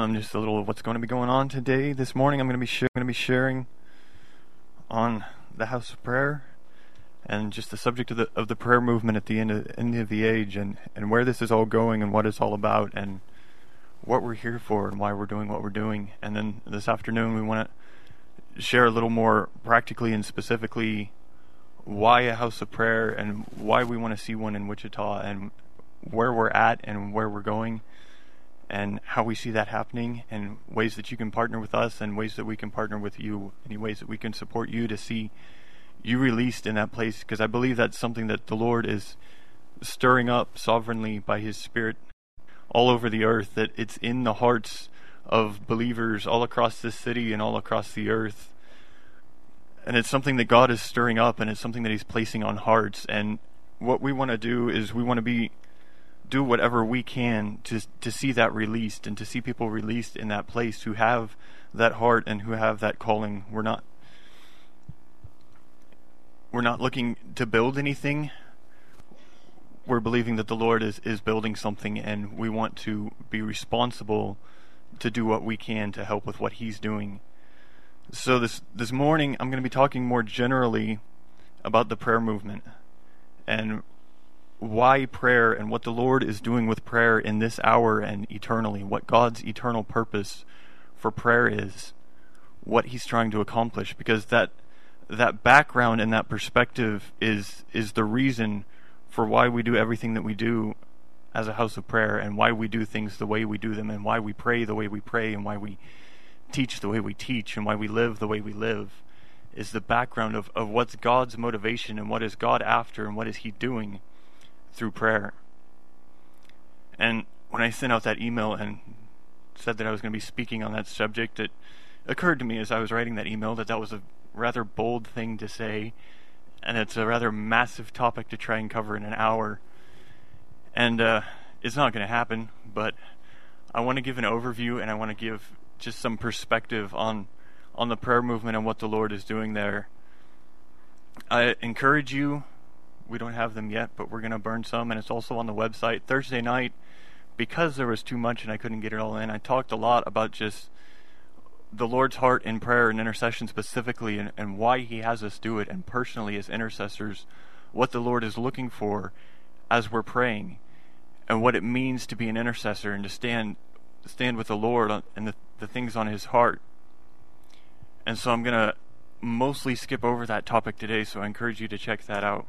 Just a little of what's going to be going on today. This morning, I'm going to be sharing on the house of prayer and just the subject of the prayer movement at the end of the age, and where this is all going and what it's all about and what we're here for and why we're doing what we're doing. And then this afternoon, we want to share a little more practically and specifically why a house of prayer and why we want to see one in Wichita and where we're at and where we're going, and how we see that happening, and ways that you can partner with us and ways that we can partner with you, any ways that we can support you to see you released in that place, because I believe that's something that the Lord is stirring up sovereignly by His Spirit all over the earth, that it's in the hearts of believers all across this city and all across the earth. And it's something that God is stirring up, and it's something that He's placing on hearts. And what we want to do is we want to do whatever we can to see that released, and to see people released in that place who have that heart and who have that calling. We're not looking to build anything. We're believing that the Lord is building something, and we want to be responsible to do what we can to help with what He's doing. So this morning, I'm going to be talking more generally about the prayer movement and why prayer and what the Lord is doing with prayer in this hour and eternally, what God's eternal purpose for prayer is, what He's trying to accomplish, because that background and that perspective is the reason for why we do everything that we do as a house of prayer, and why we do things the way we do them, and why we pray the way we pray, and why we teach the way we teach, and why we live the way we live, is the background of what's God's motivation, and what is God after, and what is He doing through prayer. And when I sent out that email and said that I was going to be speaking on that subject, it occurred to me as I was writing that email that was a rather bold thing to say, and it's a rather massive topic to try and cover in an hour. And it's not going to happen, but I want to give an overview, and I want to give just some perspective on the prayer movement and what the Lord is doing there. I encourage you, we don't have them yet, but we're going to burn some, and it's also on the website. Thursday night, because there was too much and I couldn't get it all in, I talked a lot about just the Lord's heart in prayer and intercession specifically, and why He has us do it, and personally as intercessors, what the Lord is looking for as we're praying, and what it means to be an intercessor and to stand with the Lord and the things on His heart. And so I'm going to mostly skip over that topic today, so I encourage you to check that out.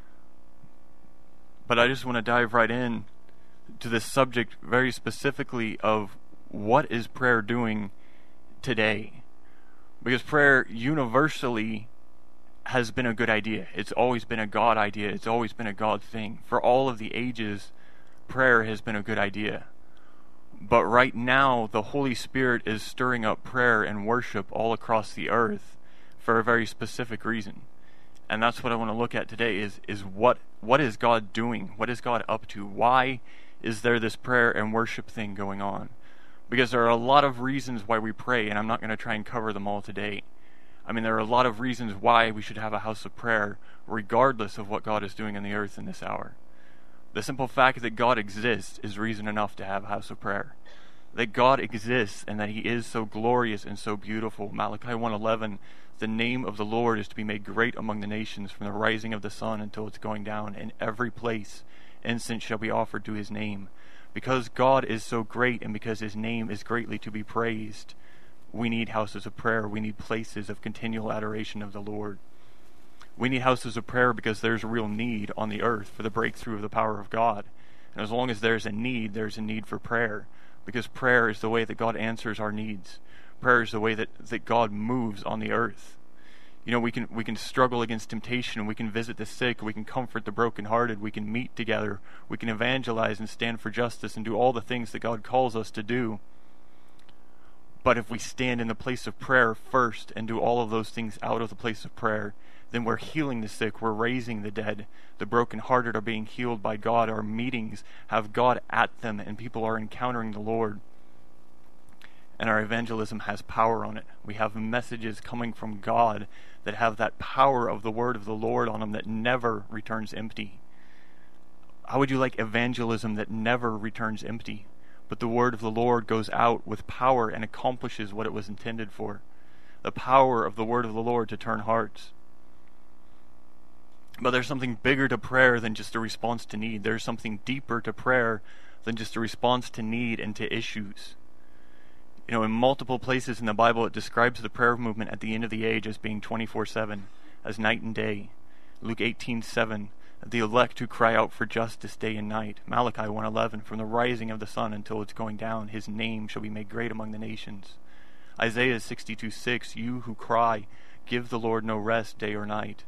But I just want to dive right in to this subject very specifically of what is prayer doing today. Because prayer universally has been a good idea. It's always been a God idea. It's always been a God thing. For all of the ages, prayer has been a good idea. But right now, the Holy Spirit is stirring up prayer and worship all across the earth for a very specific reason. And that's what I want to look at today is what is God doing? What is God up to? Why is there this prayer and worship thing going on? Because there are a lot of reasons why we pray, and I'm not going to try and cover them all today. I mean, there are a lot of reasons why we should have a house of prayer, regardless of what God is doing in the earth in this hour. The simple fact that God exists is reason enough to have a house of prayer. That God exists and that He is so glorious and so beautiful. Malachi 1:11, the name of the Lord is to be made great among the nations, from the rising of the sun until its going down. In every place incense shall be offered to His name. Because God is so great, and because His name is greatly to be praised, we need houses of prayer. We need places of continual adoration of the Lord. We need houses of prayer because there's a real need on the earth for the breakthrough of the power of God. And as long as there's a need for prayer. Because prayer is the way that God answers our needs. Prayer is the way that God moves on the earth. You know, we can struggle against temptation, we can visit the sick, we can comfort the brokenhearted, we can meet together, we can evangelize and stand for justice and do all the things that God calls us to do. But if we stand in the place of prayer first and do all of those things out of the place of prayer, then we're healing the sick, we're raising the dead, the brokenhearted are being healed by God, our meetings have God at them, and people are encountering the Lord. And our evangelism has power on it. We have messages coming from God that have that power of the word of the Lord on them that never returns empty. How would you like evangelism that never returns empty? but the word of the Lord goes out with power and accomplishes what it was intended for. The power of the word of the Lord to turn hearts. But there's something bigger to prayer than just a response to need. There's something deeper to prayer than just a response to need and to issues. In multiple places in the Bible, it describes the prayer movement at the end of the age as being 24/7, as night and day. Luke 18:7, the elect who cry out for justice day and night. Malachi 1:11, from the rising of the sun until its going down, his name shall be made great among the nations. Isaiah 62:6, you who cry, give the Lord no rest day or night.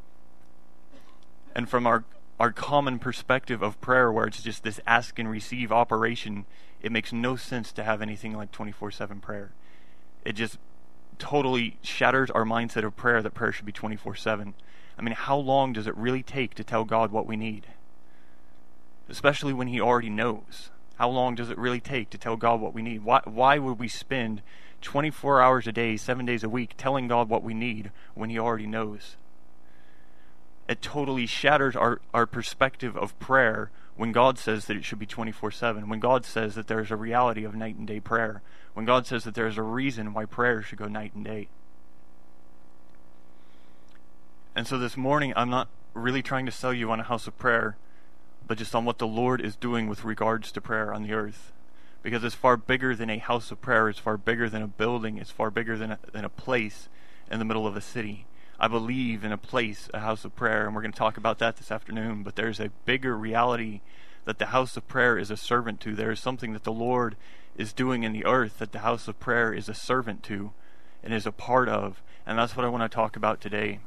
And from our common perspective of prayer, where it's just this ask and receive operation, it makes no sense to have anything like 24/7 prayer. It just totally shatters our mindset of prayer, that prayer should be 24/7. I mean, how long does it really take to tell God what we need? Especially when He already knows. How long does it really take to tell God what we need? Why would we spend 24 hours a day, 7 days a week, telling God what we need when He already knows? It totally shatters our perspective of prayer when God says that it should be 24/7, when God says that there's a reality of night and day prayer, when God says that there's a reason why prayer should go night and day. And so this morning, I'm not really trying to sell you on a house of prayer, but just on what the Lord is doing with regards to prayer on the earth. Because it's far bigger than a house of prayer, it's far bigger than a building, it's far bigger than a place in the middle of a city. I believe in a place, a house of prayer, and we're going to talk about that this afternoon, but there's a bigger reality that the house of prayer is a servant to. There is something that the Lord is doing in the earth that the house of prayer is a servant to and is a part of, and that's what I want to talk about today.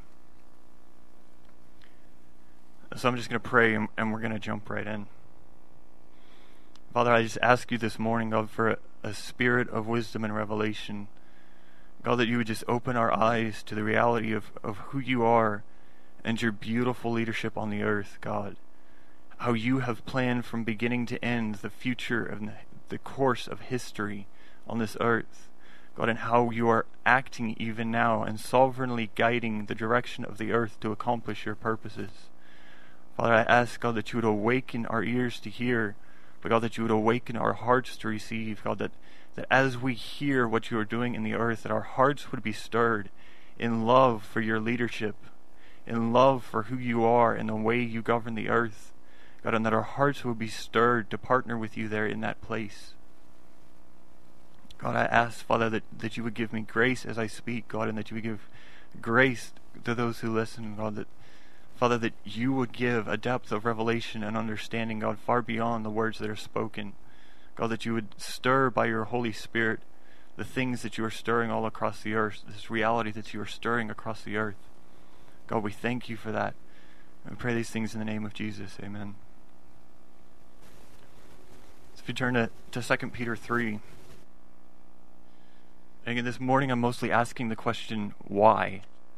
So I'm just going to pray, and we're going to jump right in. Father, I just ask you this morning, God, for a spirit of wisdom and revelation. God, that you would just open our eyes to the reality of who you are and your beautiful leadership on the earth, God. How you have planned from beginning to end the future of the course of history on this earth. God, and how you are acting even now and sovereignly guiding the direction of the earth to accomplish your purposes. Father, I ask, God, that you would awaken our ears to hear, but God, that you would awaken our hearts to receive. God, that as we hear what you are doing in the earth, that our hearts would be stirred in love for your leadership, in love for who you are and the way you govern the earth. God, and that our hearts would be stirred to partner with you there in that place. God, I ask, Father, that you would give me grace as I speak, God, and that you would give grace to those who listen, God, that Father, that you would give a depth of revelation and understanding, God, far beyond the words that are spoken. God, that you would stir by your Holy Spirit the things that you are stirring all across the earth, this reality that you are stirring across the earth. God, we thank you for that. And we pray these things in the name of Jesus. Amen. So if you turn to 2 Peter 3. And again, this morning I'm mostly asking the question, why?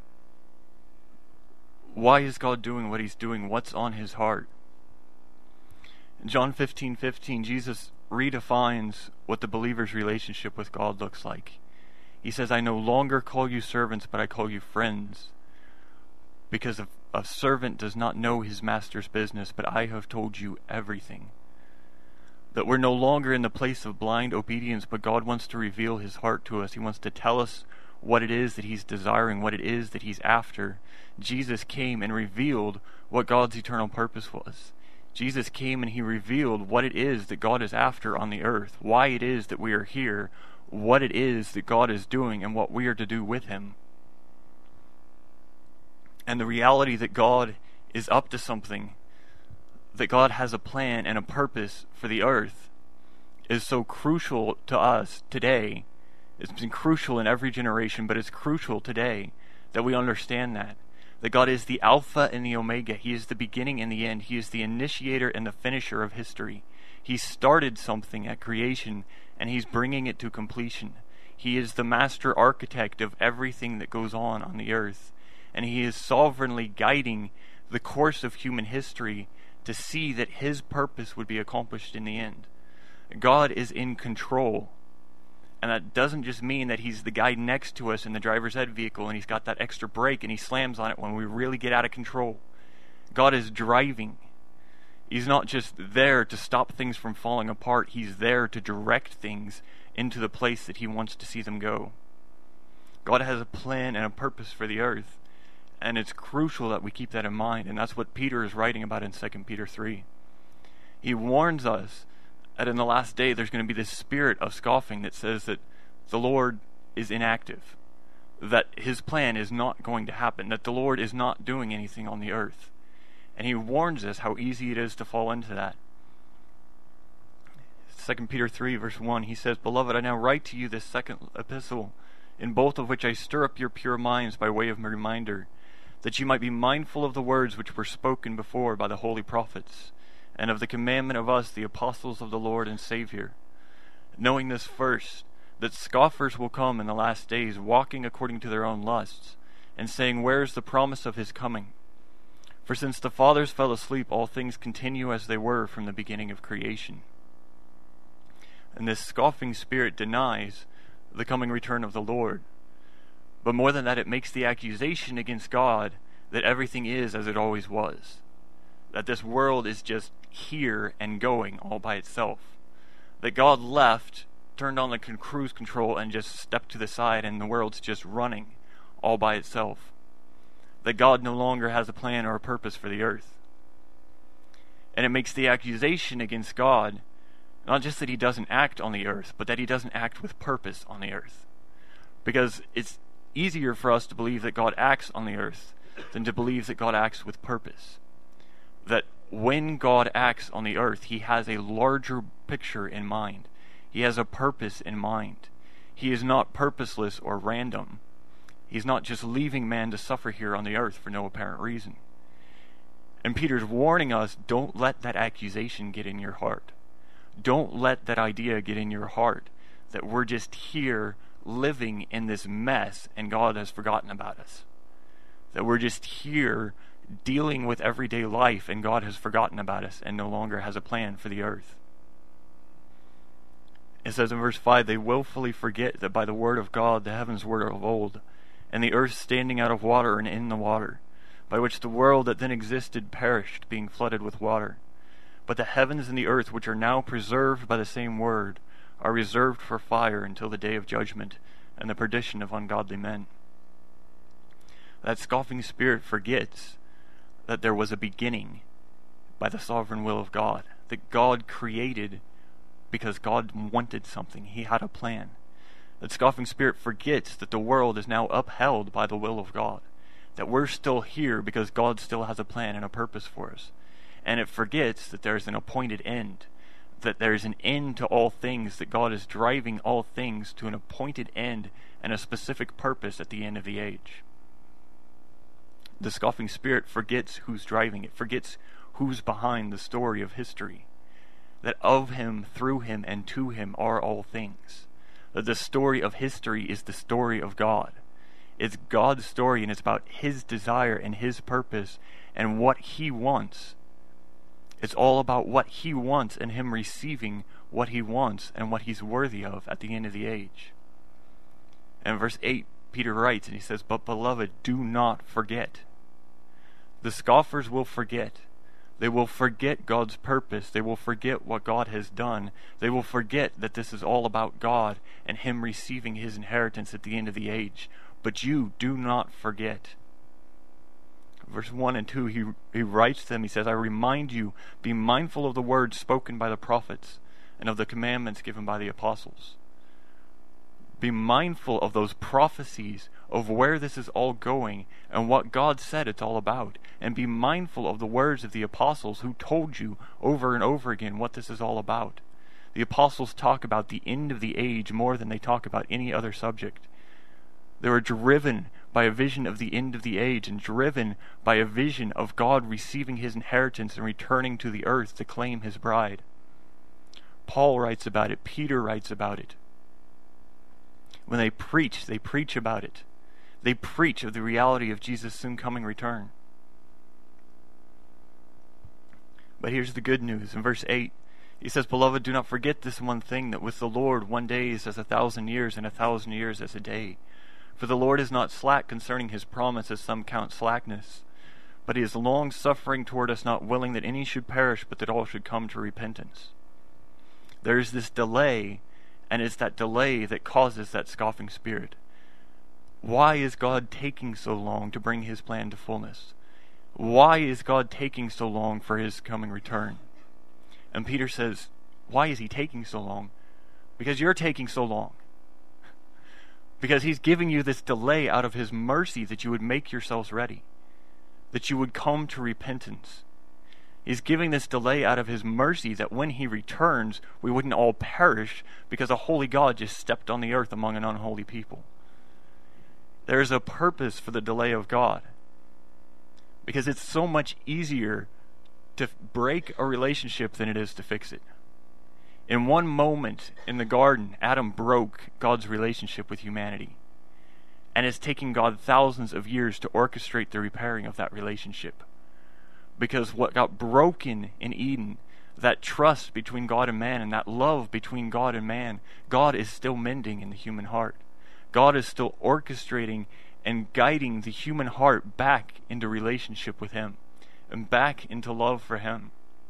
Why is God doing what he's doing? What's on his heart? In John 15:15, Jesus redefines what the believer's relationship with God looks like. He says, I no longer call you servants, but I call you friends. Because a servant does not know his master's business, but I have told you everything. That we're no longer in the place of blind obedience, but God wants to reveal his heart to us. He wants to tell us what it is that he's desiring, what it is that he's after. Jesus came and revealed what God's eternal purpose was. Jesus came and he revealed what it is that God is after on the earth, why it is that we are here, what it is that God is doing, and what we are to do with him. And the reality that God is up to something, that God has a plan and a purpose for the earth, is so crucial to us today. It's been crucial in every generation, but it's crucial today that we understand that God is the Alpha and the Omega. He is the beginning and the end. He is the initiator and the finisher of history. He started something at creation, and he's bringing it to completion. He is the master architect of everything that goes on the earth, and he is sovereignly guiding the course of human history to see that his purpose would be accomplished in the end. God is in control. And that doesn't just mean that he's the guy next to us in the driver's ed vehicle and he's got that extra brake and he slams on it when we really get out of control. God is driving. He's not just there to stop things from falling apart. He's there to direct things into the place that he wants to see them go. God has a plan and a purpose for the earth, and it's crucial that we keep that in mind, and that's what Peter is writing about in 2 Peter 3. He warns us that in the last day there's going to be this spirit of scoffing that says that the Lord is inactive, that his plan is not going to happen, that the Lord is not doing anything on the earth. And he warns us how easy it is to fall into that. 2 Peter 3 verse 1, he says, "Beloved, I now write to you this second epistle, in both of which I stir up your pure minds by way of a reminder, that you might be mindful of the words which were spoken before by the holy prophets, and of the commandment of us, the apostles of the Lord and Savior. Knowing this first, that scoffers will come in the last days, walking according to their own lusts, and saying, where is the promise of his coming? For since the fathers fell asleep, all things continue as they were from the beginning of creation." And this scoffing spirit denies the coming return of the Lord. But more than that, it makes the accusation against God that everything is as it always was. That this world is just here and going all by itself. That God left, turned on the cruise control, and just stepped to the side, and the world's just running all by itself. That God no longer has a plan or a purpose for the earth. And it makes the accusation against God not just that he doesn't act on the earth, but that he doesn't act with purpose on the earth. Because it's easier for us to believe that God acts on the earth than to believe that God acts with purpose. That when God acts on the earth, he has a larger picture in mind. He has a purpose in mind. He is not purposeless or random. He's not just leaving man to suffer here on the earth for no apparent reason. And Peter's warning us, don't let that accusation get in your heart. Don't let that idea get in your heart that we're just here living in this mess and God has forgotten about us. That we're just here dealing with everyday life and God has forgotten about us and no longer has a plan for the earth. It says in verse 5, "They willfully forget that by the word of God the heavens were of old, and the earth standing out of water and in the water, by which the world that then existed perished, being flooded with water. But the heavens and the earth, which are now preserved by the same word, are reserved for fire until the day of judgment and the perdition of ungodly men." That scoffing spirit forgets that there was a beginning by the sovereign will of God, that God created because God wanted something. He had a plan. That scoffing spirit forgets that the world is now upheld by the will of God, that we're still here because God still has a plan and a purpose for us. And it forgets that there's an appointed end, that there's an end to all things, that God is driving all things to an appointed end and a specific purpose at the end of the age. The scoffing spirit forgets who's driving it, forgets who's behind the story of history, that of him, through him, and to him are all things. That the story of history is the story of God. It's God's story, and it's about his desire and his purpose and what he wants. It's all about what he wants and him receiving what he wants and what he's worthy of at the end of the age. And in verse 8, Peter writes, and he says, "But beloved, do not forget." The scoffers will forget. They will forget God's purpose. They will forget what God has done. They will forget that this is all about God and him receiving his inheritance at the end of the age. But you do not forget. Verse 1 and 2, he writes to them, he says, "I remind you, be mindful of the words spoken by the prophets and of the commandments given by the apostles." Be mindful of those prophecies of where this is all going and what God said it's all about. And be mindful of the words of the apostles who told you over and over again what this is all about. The apostles talk about the end of the age more than they talk about any other subject. They were driven by a vision of the end of the age and driven by a vision of God receiving his inheritance and returning to the earth to claim his bride. Paul writes about it. Peter writes about it. When they preach about it. They preach of the reality of Jesus' soon coming return. But here's the good news. In verse 8, he says, "Beloved, do not forget this one thing, that with the Lord 1 day is as 1,000 years, and 1,000 years as a day. For the Lord is not slack concerning his promise, as some count slackness, but he is long-suffering toward us, not willing that any should perish, but that all should come to repentance. There is this delay, and it's that delay that causes that scoffing spirit. Why is God taking so long to bring his plan to fullness? Why is God taking so long for his coming return? And Peter says, why is he taking so long? Because you're taking so long. Because he's giving you this delay out of his mercy that you would make yourselves ready, that you would come to repentance. He's giving this delay out of his mercy that when he returns, we wouldn't all perish because a holy God just stepped on the earth among an unholy people. There is a purpose for the delay of God, because it's so much easier to break a relationship than it is to fix it. In one moment in the garden, Adam broke God's relationship with humanity. And it's taken God thousands of years to orchestrate the repairing of that relationship. Because what got broken in Eden, that trust between God and man, and that love between God and man, God is still mending in the human heart. God is still orchestrating and guiding the human heart back into relationship with him, and back into love for him.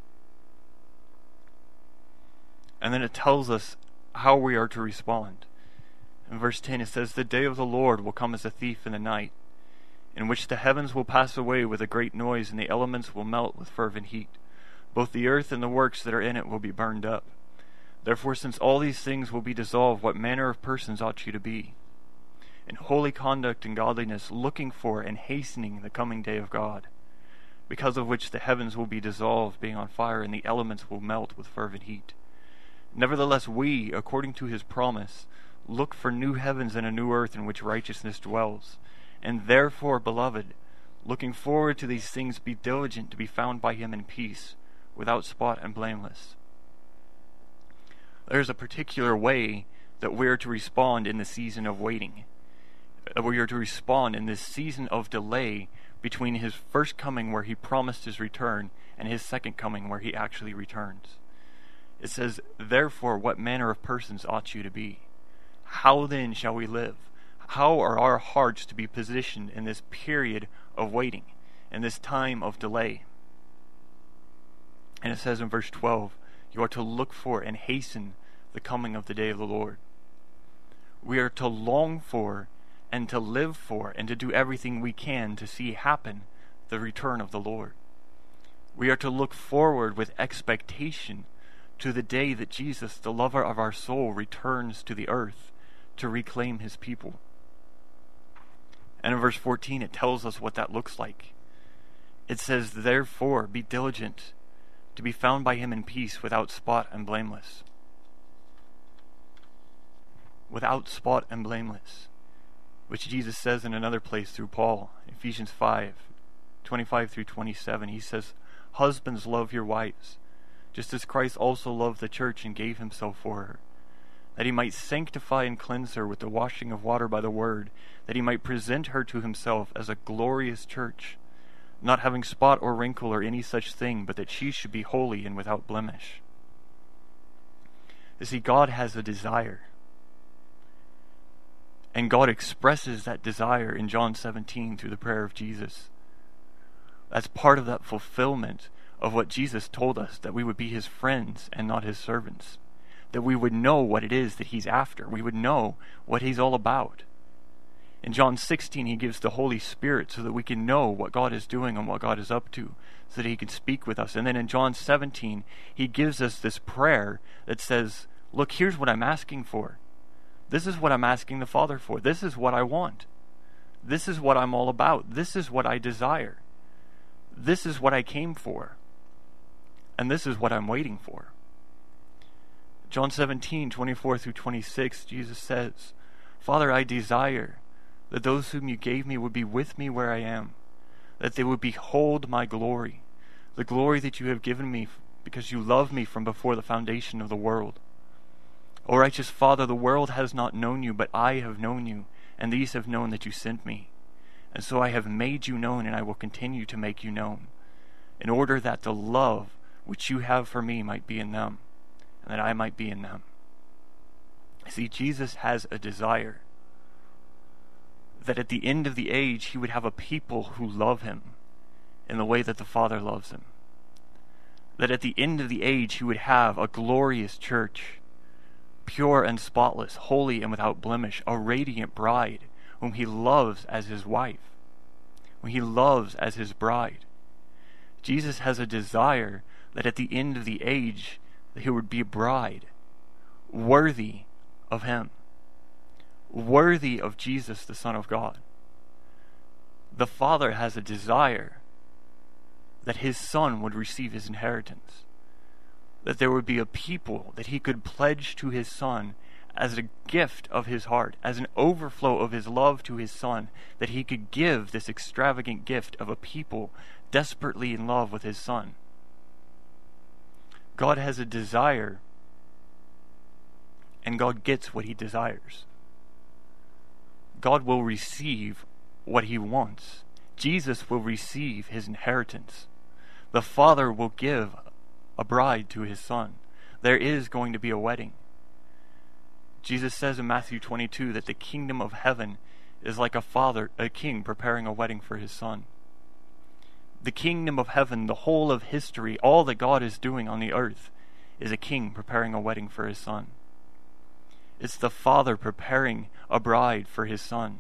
And then it tells us how we are to respond. In verse 10 it says, "The day of the Lord will come as a thief in the night, in which the heavens will pass away with a great noise, and the elements will melt with fervent heat. Both the earth and the works that are in it will be burned up. Therefore, since all these things will be dissolved, what manner of persons ought you to be? In holy conduct and godliness, looking for and hastening the coming day of God, because of which the heavens will be dissolved, being on fire, and the elements will melt with fervent heat. Nevertheless, we, according to his promise, look for new heavens and a new earth in which righteousness dwells. And therefore, beloved, looking forward to these things, be diligent to be found by him in peace, without spot and blameless." There's a particular way that we're to respond in the season of waiting. We are to respond in this season of delay between his first coming, where he promised his return, and his second coming, where he actually returns. It says, "Therefore, what manner of persons ought you to be? How then shall we live? How are our hearts to be positioned in this period of waiting, in this time of delay?" And it says in verse 12, you are to look for and hasten the coming of the day of the Lord. We are to long for and to live for and to do everything we can to see happen the return of the Lord. We are to look forward with expectation to the day that Jesus, the lover of our soul, returns to the earth to reclaim his people. And in verse 14 it tells us what that looks like. It says, "Therefore be diligent to be found by him in peace, without spot and blameless." Without spot and blameless, which Jesus says in another place through Paul, Ephesians 5:25 through 27. He says, "Husbands, love your wives, just as Christ also loved the church and gave himself for her, that he might sanctify and cleanse her with the washing of water by the word, that he might present her to himself as a glorious church, not having spot or wrinkle or any such thing, but that she should be holy and without blemish." You see, God has a desire. And God expresses that desire in John 17 through the prayer of Jesus. That's part of that fulfillment of what Jesus told us, that we would be his friends and not his servants. That we would know what it is that he's after. We would know what he's all about. In John 16, he gives the Holy Spirit so that we can know what God is doing and what God is up to, so that he can speak with us. And then in John 17, he gives us this prayer that says, look, here's what I'm asking for. This is what I'm asking the Father for. This is what I want. This is what I'm all about. This is what I desire. This is what I came for. And this is what I'm waiting for. John 17:24 through 26, Jesus says, "Father, I desire that those whom you gave me would be with me where I am, that they would behold my glory, the glory that you have given me because you loved me from before the foundation of the world. O righteous Father, the world has not known you, but I have known you, and these have known that you sent me. And so I have made you known, and I will continue to make you known, in order that the love which you have for me might be in them, and that I might be in them." See, Jesus has a desire that at the end of the age he would have a people who love him in the way that the Father loves him. That at the end of the age he would have a glorious church, pure and spotless, holy and without blemish, a radiant bride whom he loves as his wife, whom he loves as his bride. Jesus has a desire that at the end of the age he would be a bride worthy of him, worthy of Jesus, the Son of God. The Father has a desire that his Son would receive his inheritance, that there would be a people that he could pledge to his Son as a gift of his heart, as an overflow of his love to his Son, that he could give this extravagant gift of a people desperately in love with his Son. God has a desire, and God gets what he desires. God will receive what he wants. Jesus will receive his inheritance. The Father will give a bride to his Son. There is going to be a wedding. Jesus says in Matthew 22 that the kingdom of heaven is like a king preparing a wedding for his son. The kingdom of heaven, the whole of history, all that God is doing on the earth, is a king preparing a wedding for his son. It's the Father preparing a bride for his Son.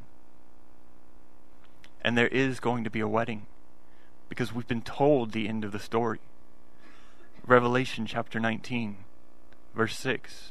And there is going to be a wedding, because we've been told the end of the story. Revelation chapter 19, verse 6.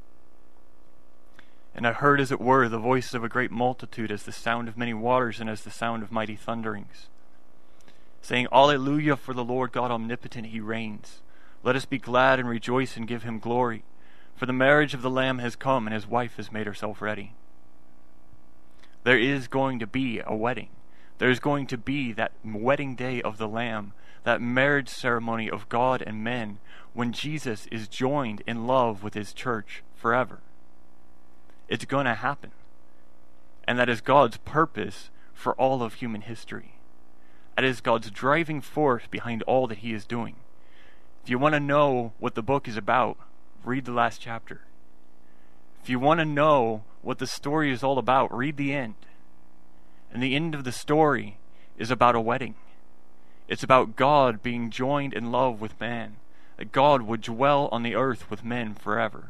And I heard, as it were, the voice of a great multitude, as the sound of many waters, and as the sound of mighty thunderings, saying, Alleluia, for the Lord God omnipotent, he reigns. Let us be glad and rejoice and give him glory. For the marriage of the Lamb has come, and his wife has made herself ready. There is going to be a wedding. There's going to be that wedding day of the Lamb, that marriage ceremony of God and men, when Jesus is joined in love with his church forever. It's going to happen. And that is God's purpose for all of human history. That is God's driving force behind all that he is doing. If you want to know what the book is about, read the last chapter. If you want to know what the story is all about, read the end. And the end of the story is about a wedding. It's about God being joined in love with man, that God would dwell on the earth with men forever.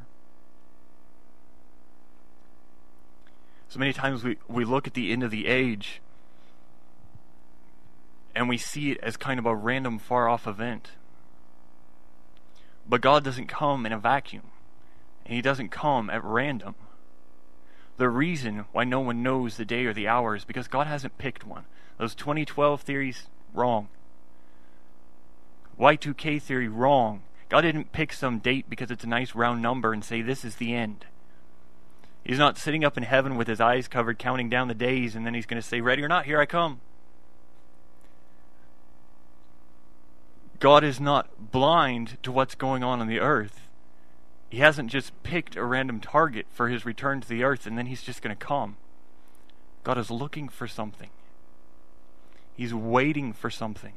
So many times we look at the end of the age and we see it as kind of a random far-off event. But God doesn't come in a vacuum, and he doesn't come at random. The reason why no one knows the day or the hour is because God hasn't picked one. Those 2012 theories, wrong. Y2K theory, wrong. God didn't pick some date because it's a nice round number and say this is the end. He's not sitting up in heaven with his eyes covered counting down the days and then he's going to say, ready or not, here I come. God is not blind to what's going on the earth. He hasn't just picked a random target for his return to the earth and then he's just going to come. God is looking for something. He's waiting for something.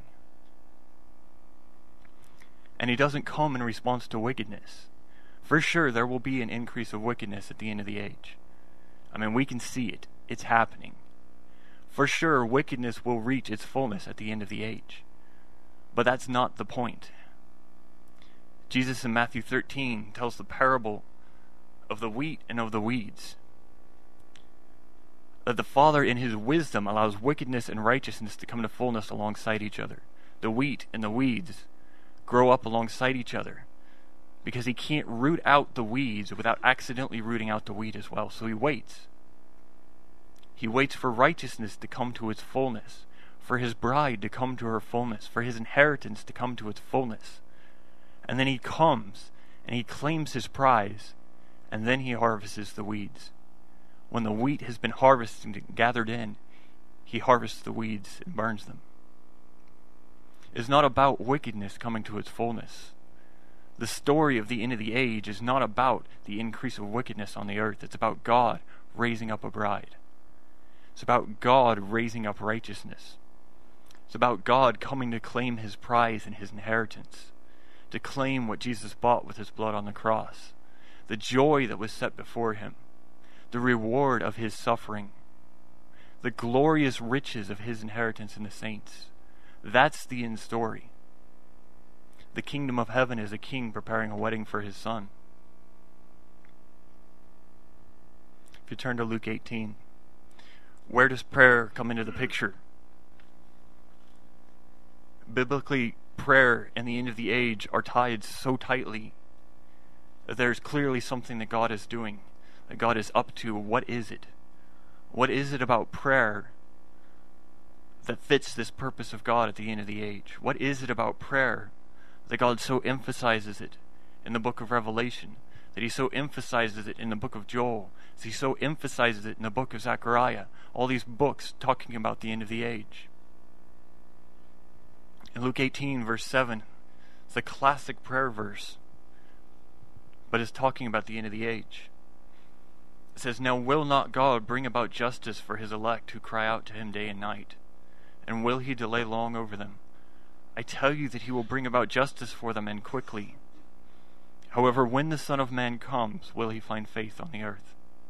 And he doesn't come in response to wickedness. For sure, there will be an increase of wickedness at the end of the age. I mean, we can see it. It's happening. For sure, wickedness will reach its fullness at the end of the age. But that's not the point. Jesus in Matthew 13 tells the parable of the wheat and of the weeds. That the Father in his wisdom allows wickedness and righteousness to come to fullness alongside each other. The wheat and the weeds grow up alongside each other because he can't root out the weeds without accidentally rooting out the wheat as well. So he waits. He waits for righteousness to come to its fullness, for his bride to come to her fullness, for his inheritance to come to its fullness. And then he comes and he claims his prize, and then he harvests the weeds. When the wheat has been harvested and gathered in, he harvests the weeds and burns them. It's not about wickedness coming to its fullness. The story of the end of the age is not about the increase of wickedness on the earth. It's about God raising up a bride. It's about God raising up righteousness. It's about God coming to claim his prize and his inheritance, to claim what Jesus bought with his blood on the cross, the joy that was set before him, the reward of his suffering, the glorious riches of his inheritance in the saints, That's the end story. The kingdom of heaven is a king preparing a wedding for his son. If you turn to Luke 18, where does prayer come into the picture? Biblically, prayer and the end of the age are tied so tightly that there's clearly something that God is doing, that God is up to. What is it? What is it about prayer that fits this purpose of God at the end of the age? What is it about prayer that God so emphasizes it in the book of Revelation, that he so emphasizes it in the book of Joel, that he so emphasizes it in the book of Zechariah, all these books talking about the end of the age? In Luke 18, verse 7, it's a classic prayer verse, but it's talking about the end of the age. It says, "Now will not God bring about justice for his elect who cry out to him day and night? And will he delay long over them? I tell you that he will bring about justice for them, and quickly. However, when the Son of Man comes, will he find faith on the earth?"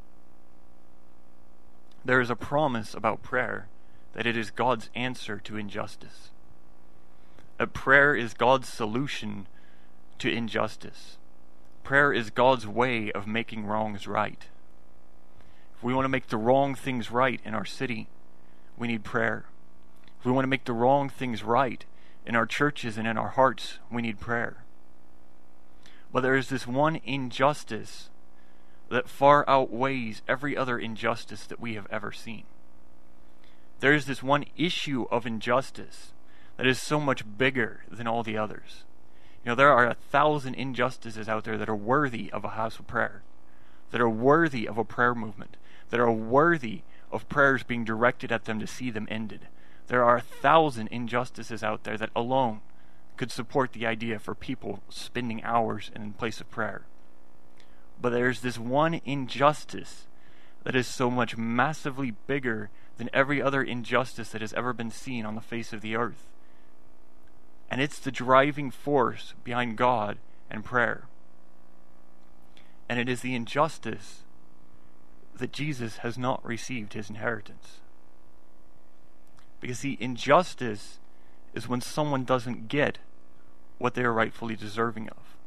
There is a promise about prayer that it is God's answer to injustice. That prayer is God's solution to injustice. Prayer is God's way of making wrongs right. If we want to make the wrong things right in our city, we need prayer. If we want to make the wrong things right in our churches and in our hearts, we need prayer. But there is this one injustice that far outweighs every other injustice that we have ever seen. There is this one issue of injustice that is so much bigger than all the others. You know, there are 1,000 injustices out there that are worthy of a house of prayer, that are worthy of a prayer movement, that are worthy of prayers being directed at them to see them ended. There are 1,000 injustices out there that alone could support the idea for people spending hours in place of prayer. But there's this one injustice that is so much massively bigger than every other injustice that has ever been seen on the face of the earth. And it's the driving force behind God and prayer. And it is the injustice that Jesus has not received his inheritance. Because the injustice is when someone doesn't get what they are rightfully deserving of.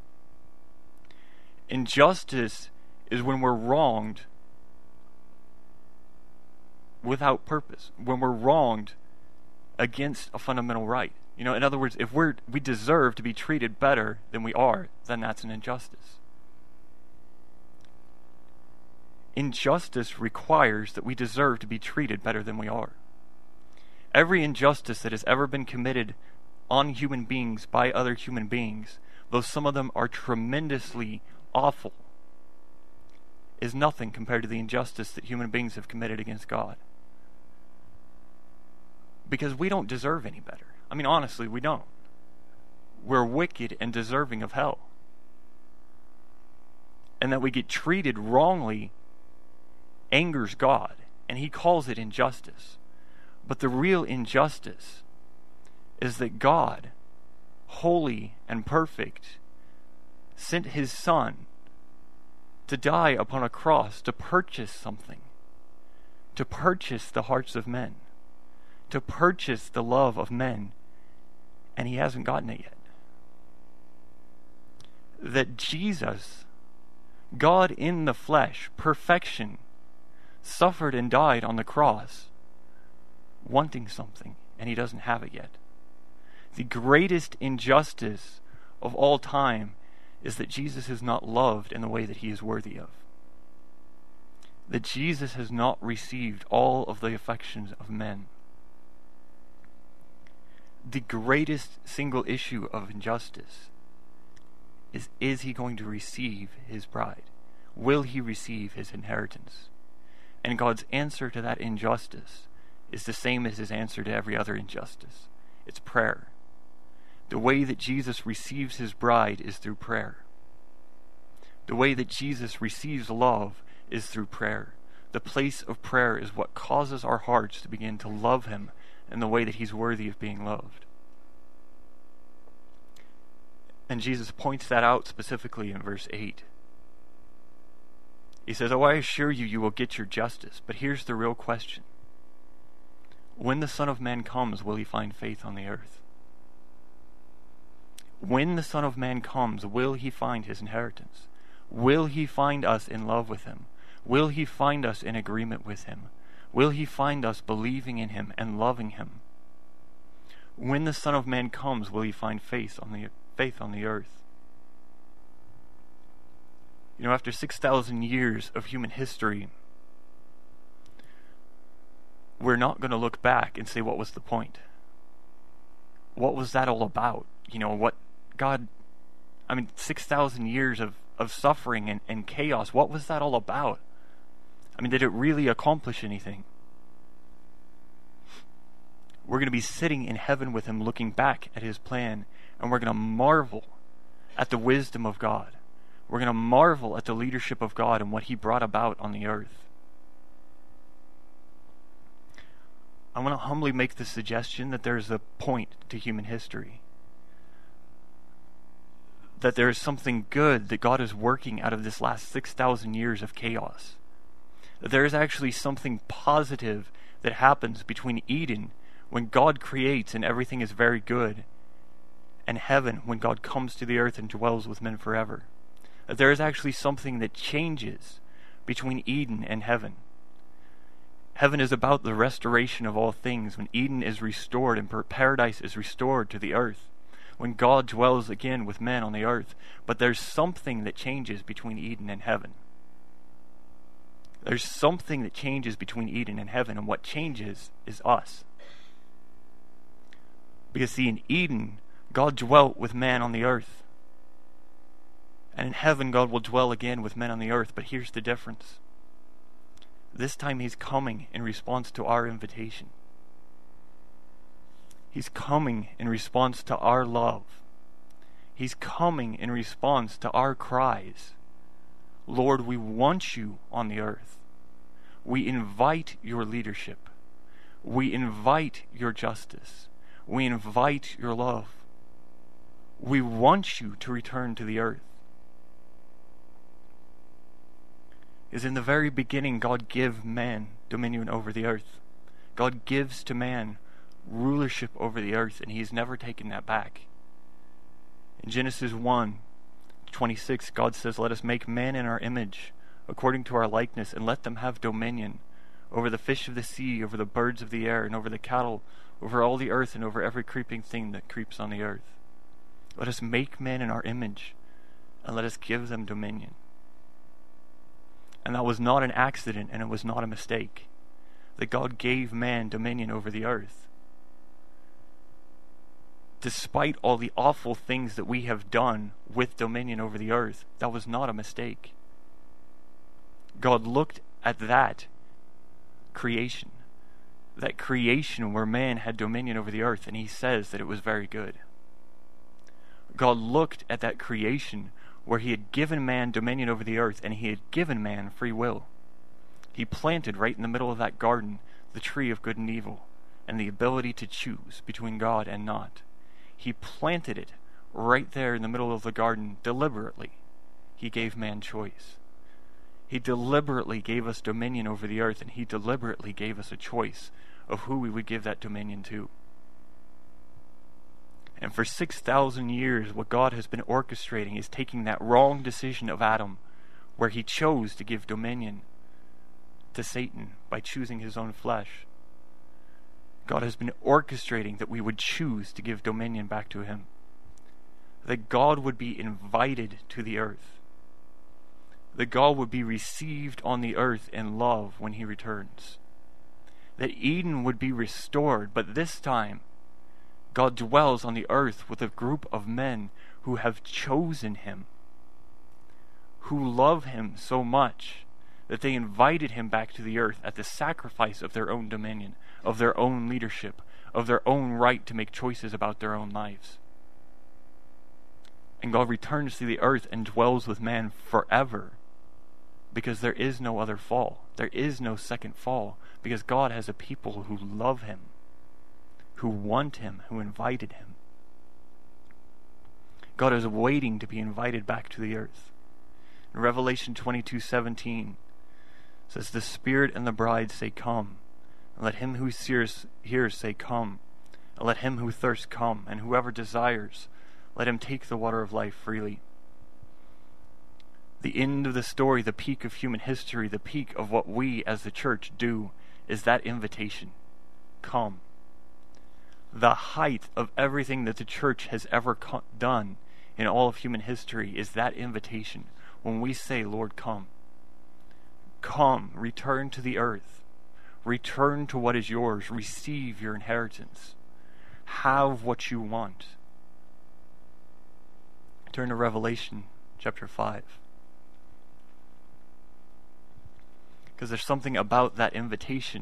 Injustice is when we're wronged without purpose, when we're wronged against a fundamental right. You know, in other words, if we deserve to be treated better than we are, then that's an injustice. Injustice requires that we deserve to be treated better than we are. Every injustice that has ever been committed on human beings by other human beings, though some of them are tremendously awful, is nothing compared to the injustice that human beings have committed against God. Because we don't deserve any better. I mean, honestly, we don't. We're wicked and deserving of hell. And that we get treated wrongly angers God, and he calls it injustice. But the real injustice is that God, holy and perfect, sent his Son to die upon a cross to purchase something, to purchase the hearts of men, to purchase the love of men, and he hasn't gotten it yet. That Jesus, God in the flesh, perfection, suffered and died on the cross, wanting something, and he doesn't have it yet. The greatest injustice of all time is that Jesus is not loved in the way that he is worthy of. That Jesus has not received all of the affections of men. The greatest single issue of injustice is he going to receive his bride? Will he receive his inheritance? And God's answer to that injustice is the same as his answer to every other injustice. It's prayer. The way that Jesus receives his bride is through prayer. The way that Jesus receives love is through prayer. The place of prayer is what causes our hearts to begin to love him in the way that he's worthy of being loved. And Jesus points that out specifically in verse 8. He says, "Oh, I assure you, you will get your justice." But here's the real question. When the Son of Man comes, will he find faith on the earth? When the Son of Man comes, will he find his inheritance? Will he find us in love with him? Will he find us in agreement with him? Will he find us believing in him and loving him? When the Son of Man comes, will he find faith on the earth? You know, after 6,000 years of human history, we're not going to look back and say, what was the point? What was that all about? You know, what God, 6,000 years of suffering and chaos, what was that all about? Did it really accomplish anything? We're going to be sitting in heaven with him, looking back at his plan, and we're going to marvel at the wisdom of God. We're going to marvel at the leadership of God and what he brought about on the earth. I want to humbly make the suggestion that there's a point to human history. That there is something good that God is working out of this last 6,000 years of chaos. That there is actually something positive that happens between Eden, when God creates and everything is very good, and heaven, when God comes to the earth and dwells with men forever. That there is actually something that changes between Eden and heaven. Heaven is about the restoration of all things, when Eden is restored and paradise is restored to the earth, when God dwells again with men on the earth. But there's something that changes between Eden and heaven. There's something that changes between Eden and heaven, and what changes is us. Because see, in Eden, God dwelt with man on the earth. And in heaven, God will dwell again with men on the earth. But here's the difference. This time he's coming in response to our invitation. He's coming in response to our love. He's coming in response to our cries. Lord, we want you on the earth. We invite your leadership. We invite your justice. We invite your love. We want you to return to the earth. Is in the very beginning, God gave man dominion over the earth. God gives to man rulership over the earth, and he's never taken that back. In Genesis 1:26, God says, let us make man in our image, according to our likeness, and let them have dominion over the fish of the sea, over the birds of the air, and over the cattle, over all the earth, and over every creeping thing that creeps on the earth. Let us make man in our image, and let us give them dominion. And that was not an accident, and it was not a mistake, that God gave man dominion over the earth. Despite all the awful things that we have done with dominion over the earth, that was not a mistake. God looked at that creation where man had dominion over the earth, and he says that it was very good. God looked at that creation where he had given man dominion over the earth, and he had given man free will. He planted right in the middle of that garden the tree of good and evil, and the ability to choose between God and not. He planted it right there in the middle of the garden deliberately. He gave man choice. He deliberately gave us dominion over the earth, and he deliberately gave us a choice of who we would give that dominion to. And for 6,000 years, what God has been orchestrating is taking that wrong decision of Adam, where he chose to give dominion to Satan by choosing his own flesh. God has been orchestrating that we would choose to give dominion back to him. That God would be invited to the earth. That God would be received on the earth in love when he returns. That Eden would be restored, but this time, God dwells on the earth with a group of men who have chosen him, who love him so much that they invited him back to the earth at the sacrifice of their own dominion, of their own leadership, of their own right to make choices about their own lives. And God returns to the earth and dwells with man forever, because there is no other fall. There is no second fall, because God has a people who love him, who want him, who invited him. God is waiting to be invited back to the earth. In Revelation 22:17 says, the Spirit and the bride say, come. And let him who hears say, Come. And let him who thirsts come, and whoever desires, let him take the water of life freely. The end of the story, the peak of human history, the peak of what we as the church do, is that invitation. Come. The height of everything that the church has ever done in all of human history is that invitation. When we say, Lord, come. Come, return to the earth. Return to what is yours. Receive your inheritance. Have what you want. Turn to Revelation chapter 5. Because there's something about that invitation.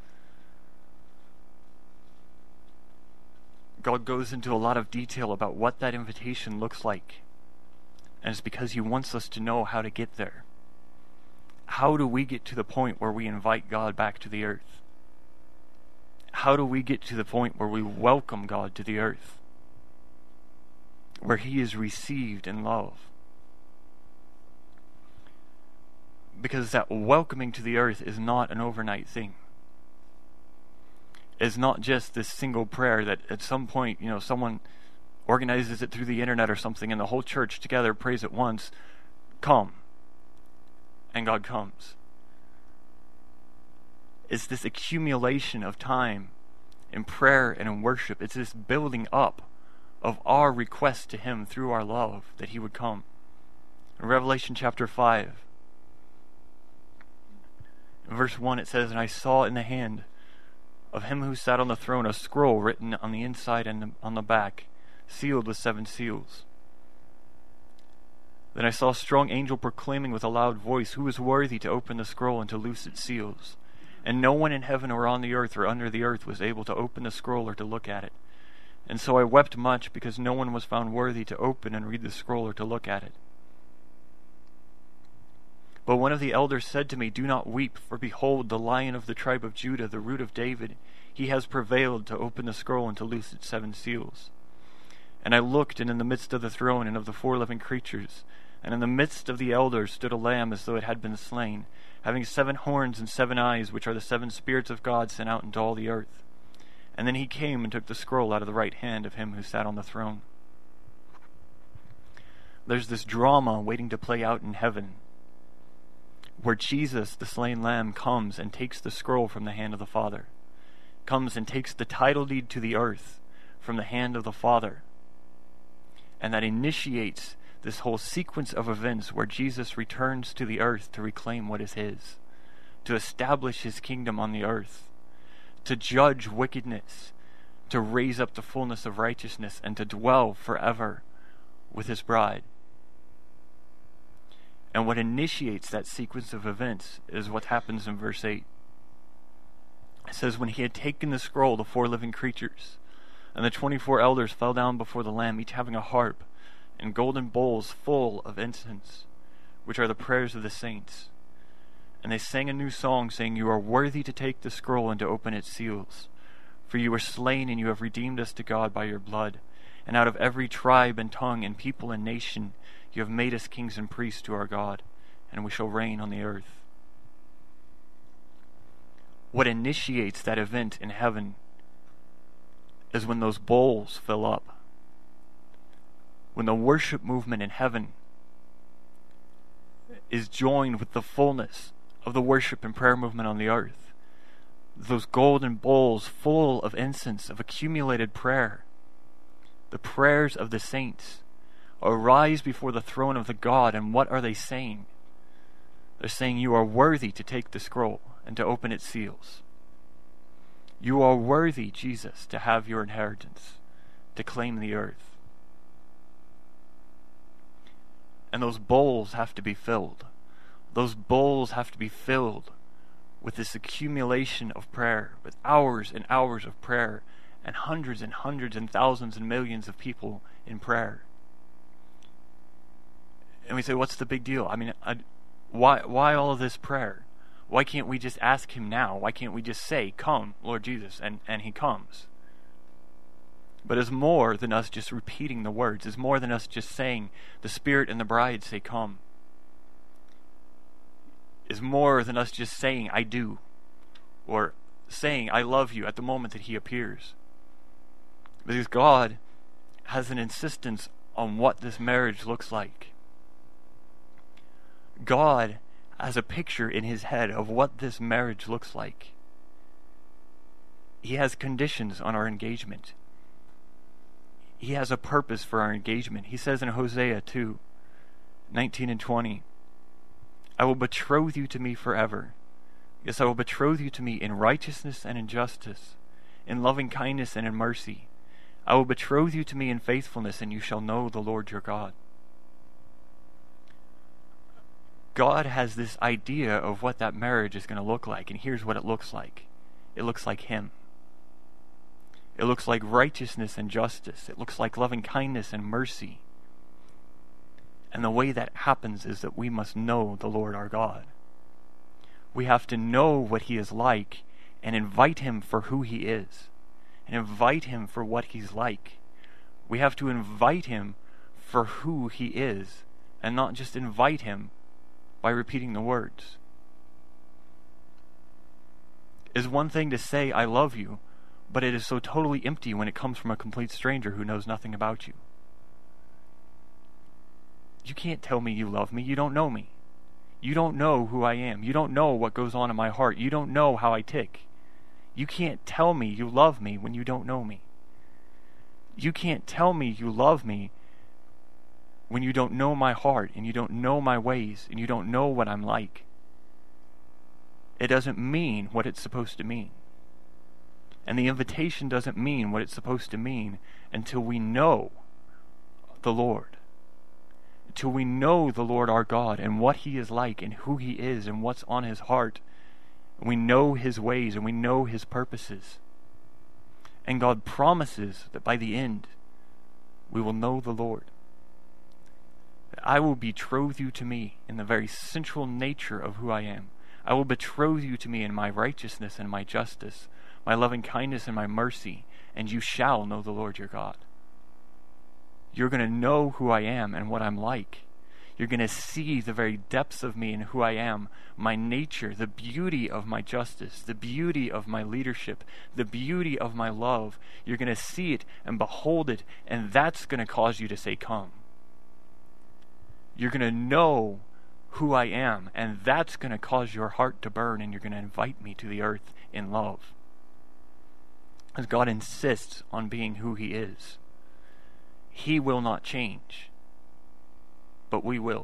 God goes into a lot of detail about what that invitation looks like. And it's because he wants us to know how to get there. How do we get to the point where we invite God back to the earth? How do we get to the point where we welcome God to the earth? Where he is received in love? Because that welcoming to the earth is not an overnight thing. It's not just this single prayer that at some point, someone organizes it through the internet or something and the whole church together prays at once, come, and God comes. It's this accumulation of time in prayer and in worship. It's this building up of our request to him through our love that he would come. In Revelation chapter 5, in verse 1 it says, And I saw in the hand of him who sat on the throne a scroll written on the inside and on the back, sealed with 7 seals. Then I saw a strong angel proclaiming with a loud voice, Who is worthy to open the scroll and to loose its seals? And no one in heaven or on the earth or under the earth was able to open the scroll or to look at it. And so I wept much, because no one was found worthy to open and read the scroll or to look at it. But one of the elders said to me, Do not weep, for behold, the Lion of the tribe of Judah, the Root of David, he has prevailed to open the scroll and to loose its 7 seals. And I looked, and in the midst of the throne and of the 4 living creatures, and in the midst of the elders stood a lamb as though it had been slain, having 7 horns and 7 eyes, which are the 7 spirits of God sent out into all the earth. And then he came and took the scroll out of the right hand of him who sat on the throne. There's this drama waiting to play out in heaven, where Jesus, the slain lamb, comes and takes the scroll from the hand of the Father, comes and takes the title deed to the earth from the hand of the Father, and that initiates this whole sequence of events where Jesus returns to the earth to reclaim what is his, to establish his kingdom on the earth, to judge wickedness, to raise up the fullness of righteousness, and to dwell forever with his bride. And what initiates that sequence of events is what happens in verse 8. It says, When he had taken the scroll, the 4 living creatures and the 24 elders fell down before the Lamb, each having a harp and golden bowls full of incense, which are the prayers of the saints. And they sang a new song, saying, You are worthy to take the scroll and to open its seals. For you were slain, and you have redeemed us to God by your blood. And out of every tribe and tongue and people and nation you have made us kings and priests to our God, and we shall reign on the earth. What initiates that event in heaven is when those bowls fill up. When the worship movement in heaven is joined with the fullness of the worship and prayer movement on the earth. Those golden bowls full of incense, of accumulated prayer, the prayers of the saints, arise before the throne of the God, and what are they saying? They're saying, You are worthy to take the scroll and to open its seals. You are worthy, Jesus, to have your inheritance, to claim the earth. And those bowls have to be filled. Those bowls have to be filled with this accumulation of prayer, with hours and hours of prayer, and hundreds and thousands and millions of people in prayer. And we say, what's the big deal? I mean, why all of this prayer? Why can't we just ask him now? Why can't we just say, Come, Lord Jesus, and he comes? But it's more than us just repeating the words. It's more than us just saying, the Spirit and the bride say, Come. It's more than us just saying, I do, or saying, I love you, at the moment that he appears. Because God has an insistence on what this marriage looks like. God has a picture in his head of what this marriage looks like. He has conditions on our engagement. He has a purpose for our engagement. He says in Hosea 2:19 and 20, I will betroth you to me forever. Yes, I will betroth you to me in righteousness and in justice, in loving kindness and in mercy. I will betroth you to me in faithfulness, and you shall know the Lord your God. God has this idea of what that marriage is going to look like, and here's what it looks like. It looks like him. It looks like righteousness and justice. It looks like loving kindness and mercy. And the way that happens is that we must know the Lord our God. We have to know what he is like and invite him for who he is, and invite him for what he's like. We have to invite him for who he is, and not just invite him by repeating the words. It is one thing to say, I love you, but it is so totally empty when it comes from a complete stranger who knows nothing about you. You can't tell me you love me. You don't know me. You don't know who I am. You don't know what goes on in my heart. You don't know how I tick. You can't tell me you love me when you don't know me. You can't tell me you love me when you don't know my heart, and you don't know my ways, and you don't know what I'm like. It doesn't mean what it's supposed to mean. And the invitation doesn't mean what it's supposed to mean until we know the Lord. Until we know the Lord our God and what he is like and who he is and what's on his heart. And we know his ways and we know his purposes. And God promises that by the end we will know the Lord. I will betroth you to me in the very central nature of who I am. I will betroth you to me in my righteousness and my justice, my loving kindness and my mercy, and you shall know the Lord your God. You're going to know who I am and what I'm like. You're going to see the very depths of me and who I am, my nature, the beauty of my justice, the beauty of my leadership, the beauty of my love. You're going to see it and behold it, and that's going to cause you to say, come. You're going to know who I am, and that's going to cause your heart to burn, and you're going to invite me to the earth in love. As God insists on being who he is. He will not change, but we will.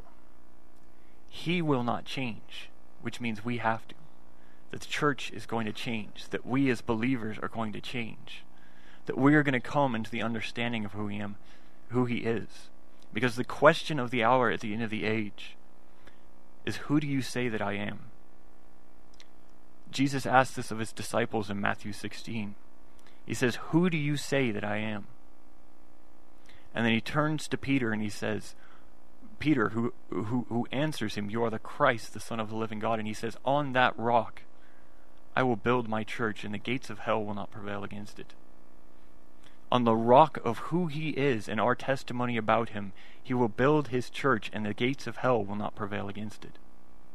He will not change, which means we have to. That the church is going to change, that we as believers are going to change, that we are going to come into the understanding of who he is. Because the question of the hour at the end of the age is, who do you say that I am? Jesus asked this of his disciples in Matthew 16. He says, who do you say that I am? And then he turns to Peter and he says, Peter, who answers him, you are the Christ, the Son of the living God. And he says, on that rock I will build my church, and the gates of hell will not prevail against it. On the rock of who he is and our testimony about him, he will build his church, and the gates of hell will not prevail against it.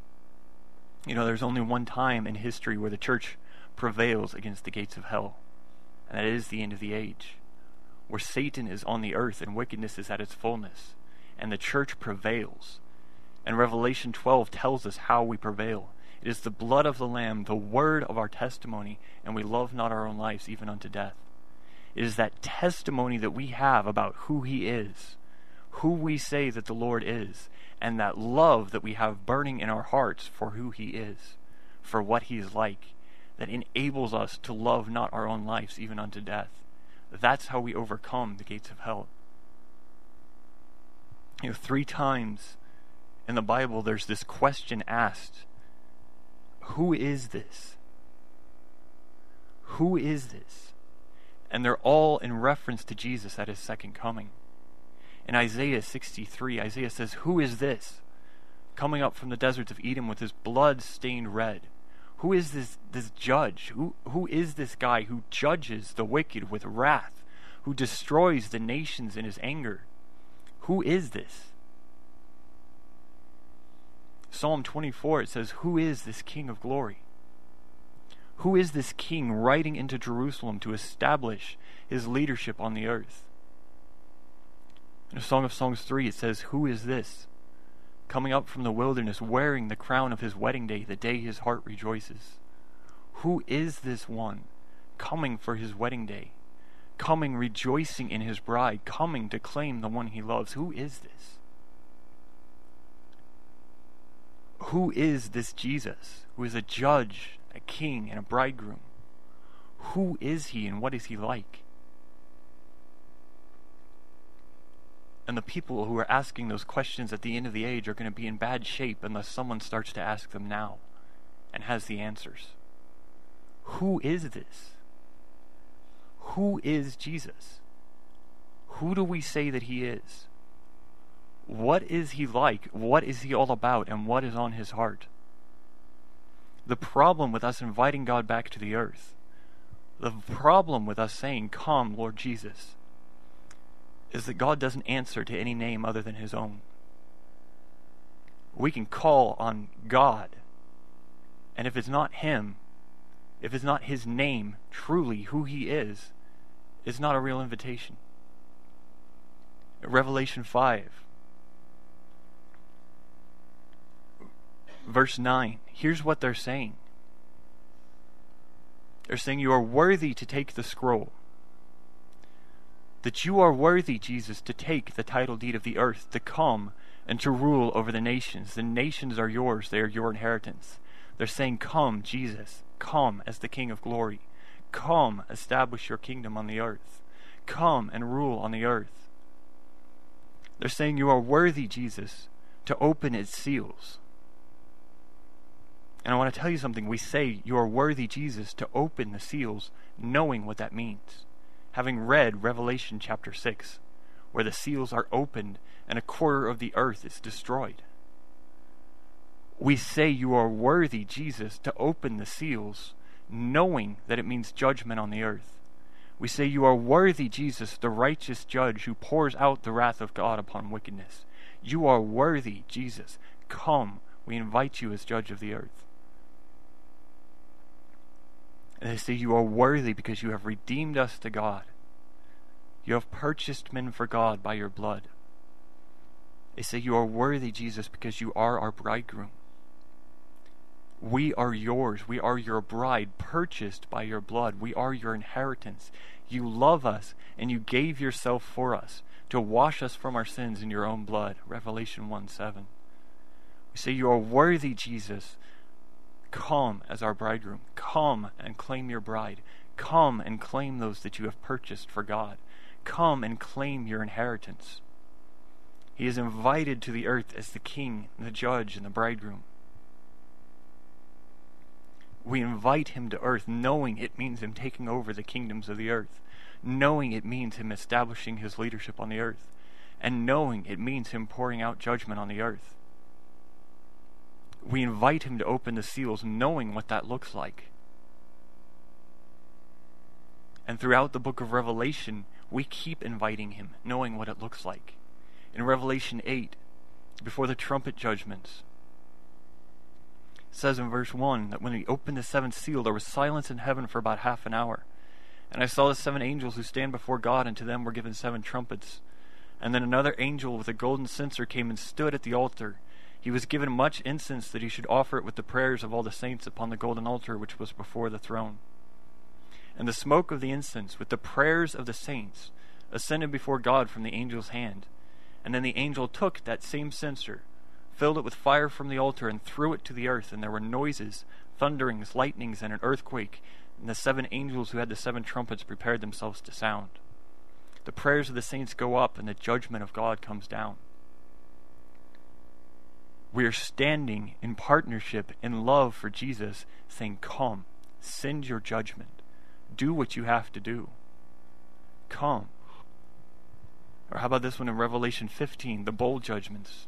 You know, there's only one time in history where the church prevails against the gates of hell, and that is the end of the age, where Satan is on the earth and wickedness is at its fullness, and the church prevails. And Revelation 12 tells us how we prevail. It is the blood of the Lamb, the word of our testimony, and we love not our own lives even unto death. It is that testimony that we have about who he is, who we say that the Lord is, and that love that we have burning in our hearts for who he is, for what he is like, that enables us to love not our own lives even unto death. That's how we overcome the gates of hell. You know, 3 times in the Bible there's this question asked, who is this? Who is this? And they're all in reference to Jesus at his second coming. In Isaiah 63, Isaiah says, who is this coming up from the deserts of Edom with his blood stained red? Who is this judge? Who is this guy who judges the wicked with wrath, who destroys the nations in his anger? Who is this? Psalm 24, it says, who is this King of glory? Who is this king riding into Jerusalem to establish his leadership on the earth? In A Song of Songs 3, it says, "Who is this, coming up from the wilderness, wearing the crown of his wedding day, the day his heart rejoices?" Who is this one coming for his wedding day, coming rejoicing in his bride, coming to claim the one he loves? Who is this? Who is this Jesus, who is a judge, a king, and a bridegroom? Who is he, and what is he like? And the people who are asking those questions at the end of the age are going to be in bad shape unless someone starts to ask them now and has the answers. Who is this? Who is Jesus? Who do we say that he is? What is he like? What is he all about? And what is on his heart? The problem with us inviting God back to the earth, the problem with us saying, "Come, Lord Jesus," is that God doesn't answer to any name other than his own. We can call on God, and if it's not him, if it's not his name, truly who he is, it's not a real invitation. Revelation 5, verse 9, here's what they're saying. They're saying, "You are worthy to take the scroll." That you are worthy, Jesus, to take the title deed of the earth, to come and to rule over the nations. The nations are yours. They are your inheritance. They're saying, "Come, Jesus. Come as the King of glory. Come, establish your kingdom on the earth. Come and rule on the earth." They're saying, "You are worthy, Jesus, to open its seals." And I want to tell you something. We say, "You are worthy, Jesus, to open the seals," knowing what that means. Having read Revelation chapter 6, where the seals are opened and a quarter of the earth is destroyed. We say, "You are worthy, Jesus, to open the seals," knowing that it means judgment on the earth. We say, "You are worthy, Jesus, the righteous judge who pours out the wrath of God upon wickedness. You are worthy, Jesus. Come, we invite you as judge of the earth." And they say, "You are worthy because you have redeemed us to God. You have purchased men for God by your blood." They say, "You are worthy, Jesus, because you are our bridegroom. We are yours. We are your bride, purchased by your blood. We are your inheritance. You love us, and you gave yourself for us to wash us from our sins in your own blood." Revelation 1:7. We say, "You are worthy, Jesus. Come as our bridegroom. Come and claim your bride. Come and claim those that you have purchased for God. Come and claim your inheritance." He is invited to the earth as the king, the judge, and the bridegroom. We invite him to earth knowing it means him taking over the kingdoms of the earth, knowing it means him establishing his leadership on the earth, and knowing it means him pouring out judgment on the earth. We invite him to open the seals, knowing what that looks like. And throughout the book of Revelation, we keep inviting him, knowing what it looks like. In Revelation 8, before the trumpet judgments, it says in verse 1 that when he opened the seventh seal, there was silence in heaven for about half an hour. And I saw the 7 angels who stand before God, and to them were given 7 trumpets. And then another angel with a golden censer came and stood at the altar. He was given much incense that he should offer it with the prayers of all the saints upon the golden altar which was before the throne. And the smoke of the incense with the prayers of the saints ascended before God from the angel's hand. And then the angel took that same censer, filled it with fire from the altar, and threw it to the earth. And there were noises, thunderings, lightnings, and an earthquake. And the 7 angels who had the 7 trumpets prepared themselves to sound. The prayers of the saints go up, and the judgment of God comes down. We are standing in partnership, in love for Jesus, saying, "Come, send your judgment. Do what you have to do. Come." Or how about this one in Revelation 15, the bowl judgments?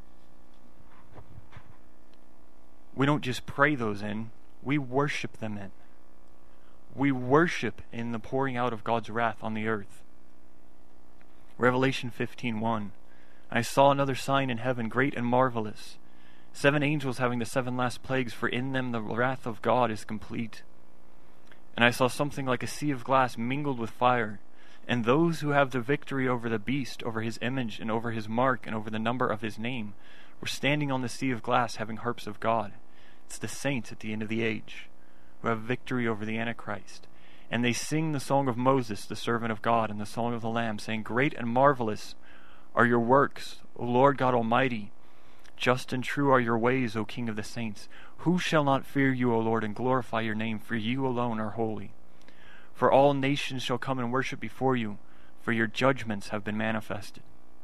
We don't just pray those in, we worship them in. We worship in the pouring out of God's wrath on the earth. Revelation 15:1. I saw another sign in heaven, great and marvelous. 7 angels having the 7 last plagues, for in them the wrath of God is complete. And I saw something like a sea of glass mingled with fire, and those who have the victory over the beast, over his image, and over his mark, and over the number of his name, were standing on the sea of glass having harps of God. It's the saints at the end of the age, who have victory over the Antichrist. And they sing the song of Moses, the servant of God, and the song of the Lamb, saying, Great and marvelous are your works, O Lord God Almighty. Just and true are your ways, O King of the saints. Who shall not fear you, O Lord, and glorify your name? For you alone are holy. For all nations shall come and worship before you, for your judgments have been manifested.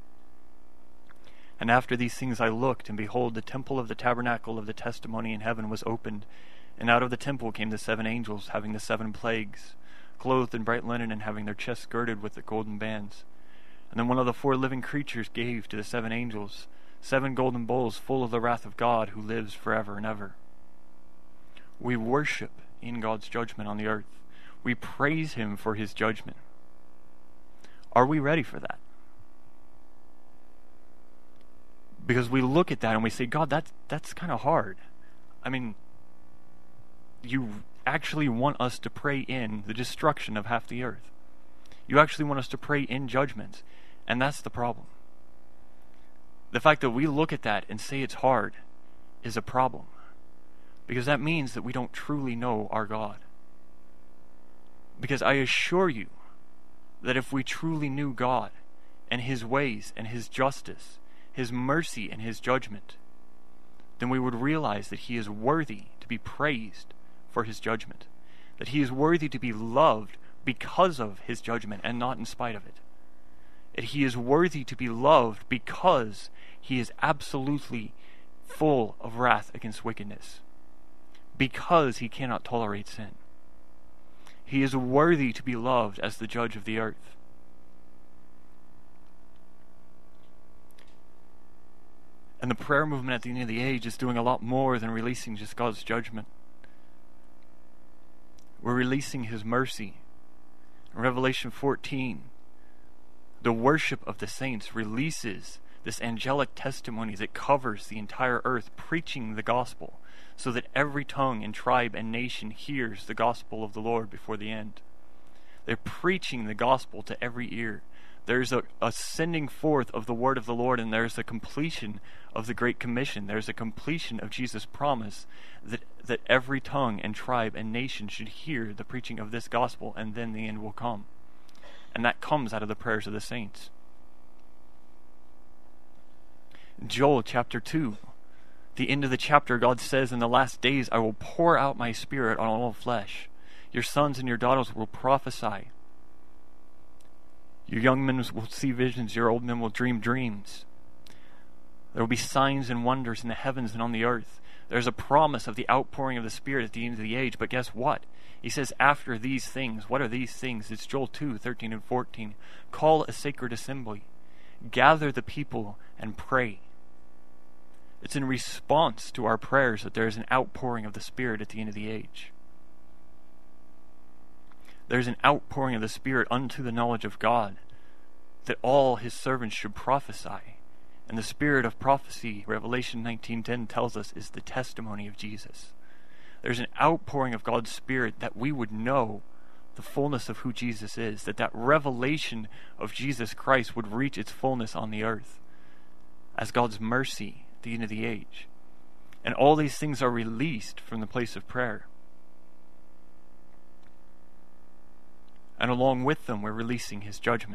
And after these things I looked, and behold, the temple of the tabernacle of the testimony in heaven was opened, and out of the temple came the 7 angels, having the 7 plagues, clothed in bright linen, and having their chests girded with the golden bands. And then one of the 4 living creatures gave to the 7 angels 7 golden bowls full of the wrath of God, who lives forever and ever. We worship in God's judgment on the earth. We praise him for his judgment. Are we ready for that? Because we look at that and we say, God, that's kind of hard. I mean, you actually want us to pray in the destruction of half the earth. You actually want us to pray in judgment. And that's the problem. The fact that we look at that and say it's hard is a problem. Because that means that we don't truly know our God. Because I assure you that if we truly knew God and his ways and his justice, his mercy and his judgment, then we would realize that he is worthy to be praised for his judgment. That he is worthy to be loved because of his judgment and not in spite of it. That he is worthy to be loved because he is absolutely full of wrath against wickedness. Because he cannot tolerate sin. He is worthy to be loved as the judge of the earth. And the prayer movement at the end of the age is doing a lot more than releasing just God's judgment. We're releasing his mercy. In Revelation 14, the worship of the saints releases this angelic testimony that covers the entire earth, preaching the gospel, so that every tongue and tribe and nation hears the gospel of the Lord before the end. They're preaching the gospel to every ear. There's a sending forth of the word of the Lord, and there's a completion of the Great Commission. There's a completion of Jesus' promise that every tongue and tribe and nation should hear the preaching of this gospel, and then the end will come. And that comes out of the prayers of the saints. Joel chapter 2, the end of the chapter, God says, In the last days I will pour out my spirit on all flesh. Your sons and your daughters will prophesy. Your young men will see visions, your old men will dream dreams. There will be signs and wonders in the heavens and on the earth. There's a promise of the outpouring of the Spirit at the end of the age. But guess what? He says, after these things, what are these things? It's Joel 2, 13 and 14. Call a sacred assembly. Gather the people and pray. It's in response to our prayers that there is an outpouring of the Spirit at the end of the age. There's an outpouring of the Spirit unto the knowledge of God, that all his servants should prophesy. And the spirit of prophecy, Revelation 19:10 tells us, is the testimony of Jesus. There's an outpouring of God's Spirit that we would know the fullness of who Jesus is, that revelation of Jesus Christ would reach its fullness on the earth as God's mercy at the end of the age. And all these things are released from the place of prayer. And along with them, we're releasing his judgment.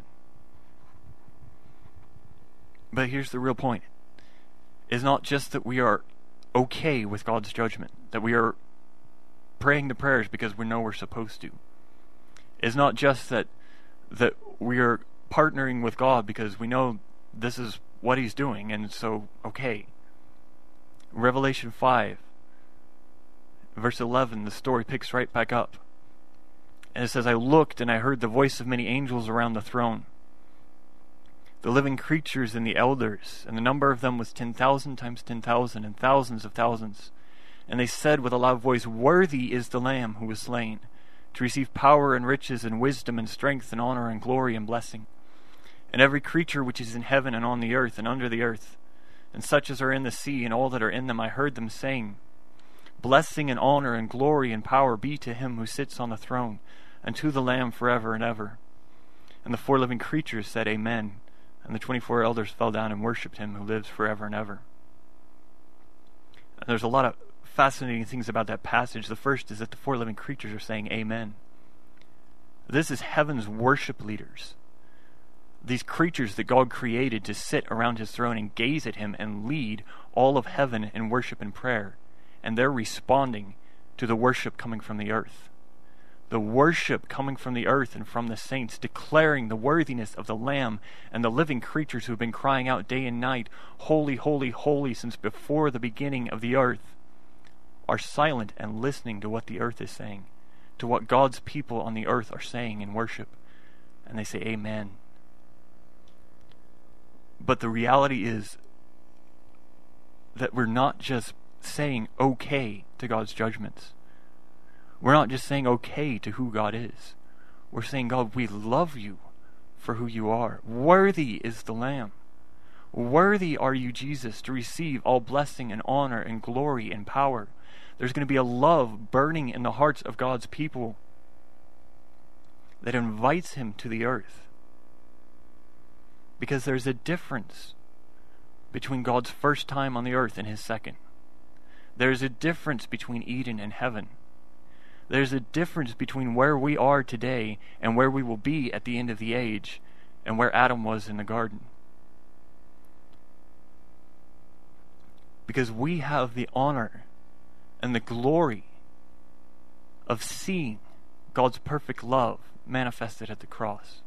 But here's the real point. It's not just that we are okay with God's judgment, that we are praying the prayers because we know we're supposed to. It's not just that we are partnering with God because we know this is what he's doing, and so, okay. Revelation 5, verse 11, the story picks right back up. And it says, I looked and I heard the voice of many angels around the throne, the living creatures and the elders, and the number of them was 10,000 times 10,000 and thousands of thousands. And they said with a loud voice, Worthy is the Lamb who was slain, to receive power and riches and wisdom and strength and honor and glory and blessing. And every creature which is in heaven and on the earth and under the earth, and such as are in the sea and all that are in them, I heard them saying, Blessing and honor and glory and power be to him who sits on the throne, and to the Lamb forever and ever. And the 4 living creatures said, Amen. And the 24 elders fell down and worshipped him who lives forever and ever. And there's a lot of fascinating things about that passage. The first is that the 4 living creatures are saying Amen. This is heaven's worship leaders. These creatures that God created to sit around his throne and gaze at him and lead all of heaven in worship and prayer. And they're responding to the worship coming from the earth. The worship coming from the earth and from the saints, declaring the worthiness of the Lamb, and the living creatures who have been crying out day and night, Holy, holy, holy, since before the beginning of the earth, are silent and listening to what the earth is saying, to what God's people on the earth are saying in worship. And they say, Amen. But the reality is that we're not just saying okay to God's judgments. We're not just saying okay to who God is. We're saying, God, we love you for who you are. Worthy is the Lamb. Worthy are you, Jesus, to receive all blessing and honor and glory and power. There's going to be a love burning in the hearts of God's people that invites him to the earth. Because there's a difference between God's first time on the earth and his second. There's a difference between Eden and heaven. There's a difference between where we are today and where we will be at the end of the age and where Adam was in the garden. Because we have the honor and the glory of seeing God's perfect love manifested at the cross.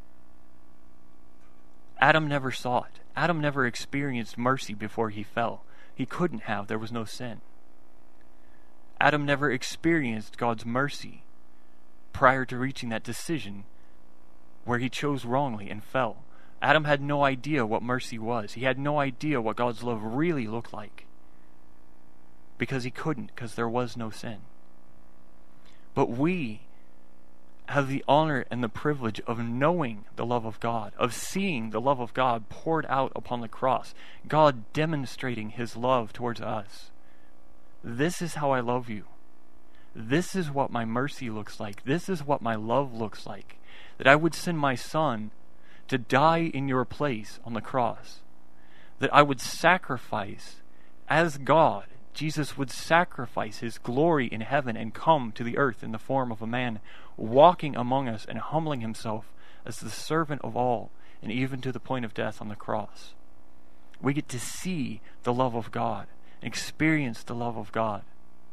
Adam never saw it. Adam never experienced mercy before he fell. He couldn't have. There was no sin. Adam never experienced God's mercy prior to reaching that decision where he chose wrongly and fell. Adam had no idea what mercy was. He had no idea what God's love really looked like. Because he couldn't, because there was no sin. But we have the honor and the privilege of knowing the love of God, of seeing the love of God poured out upon the cross, God demonstrating his love towards us. This is how I love you. This is what my mercy looks like. This is what my love looks like. That I would send my son to die in your place on the cross. That I would sacrifice as God. Jesus would sacrifice his glory in heaven and come to the earth in the form of a man, walking among us and humbling himself as the servant of all, and even to the point of death on the cross. We get to see the love of God. Experience the love of God.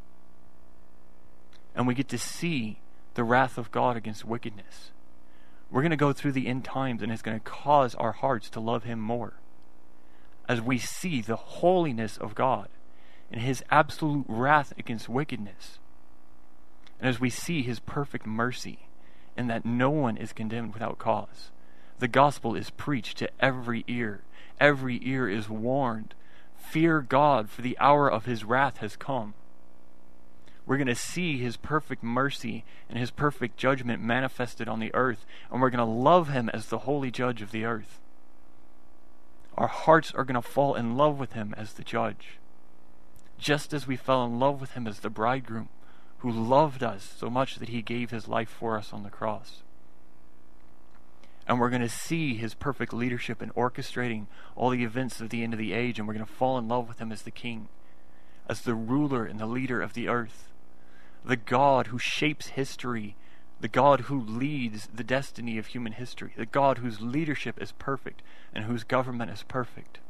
And we get to see the wrath of God against wickedness. We're going to go through the end times, and it's going to cause our hearts to love him more. As we see the holiness of God and his absolute wrath against wickedness. And as we see his perfect mercy and that no one is condemned without cause. The gospel is preached to every ear. Every ear is warned. Fear God, for the hour of his wrath has come. We're going to see his perfect mercy and his perfect judgment manifested on the earth, and we're going to love him as the holy judge of the earth. Our hearts are going to fall in love with him as the judge, just as we fell in love with him as the bridegroom, who loved us so much that he gave his life for us on the cross. And we're going to see his perfect leadership in orchestrating all the events of the end of the age, and we're going to fall in love with him as the king, as the ruler and the leader of the earth, the God who shapes history, the God who leads the destiny of human history, the God whose leadership is perfect and whose government is perfect.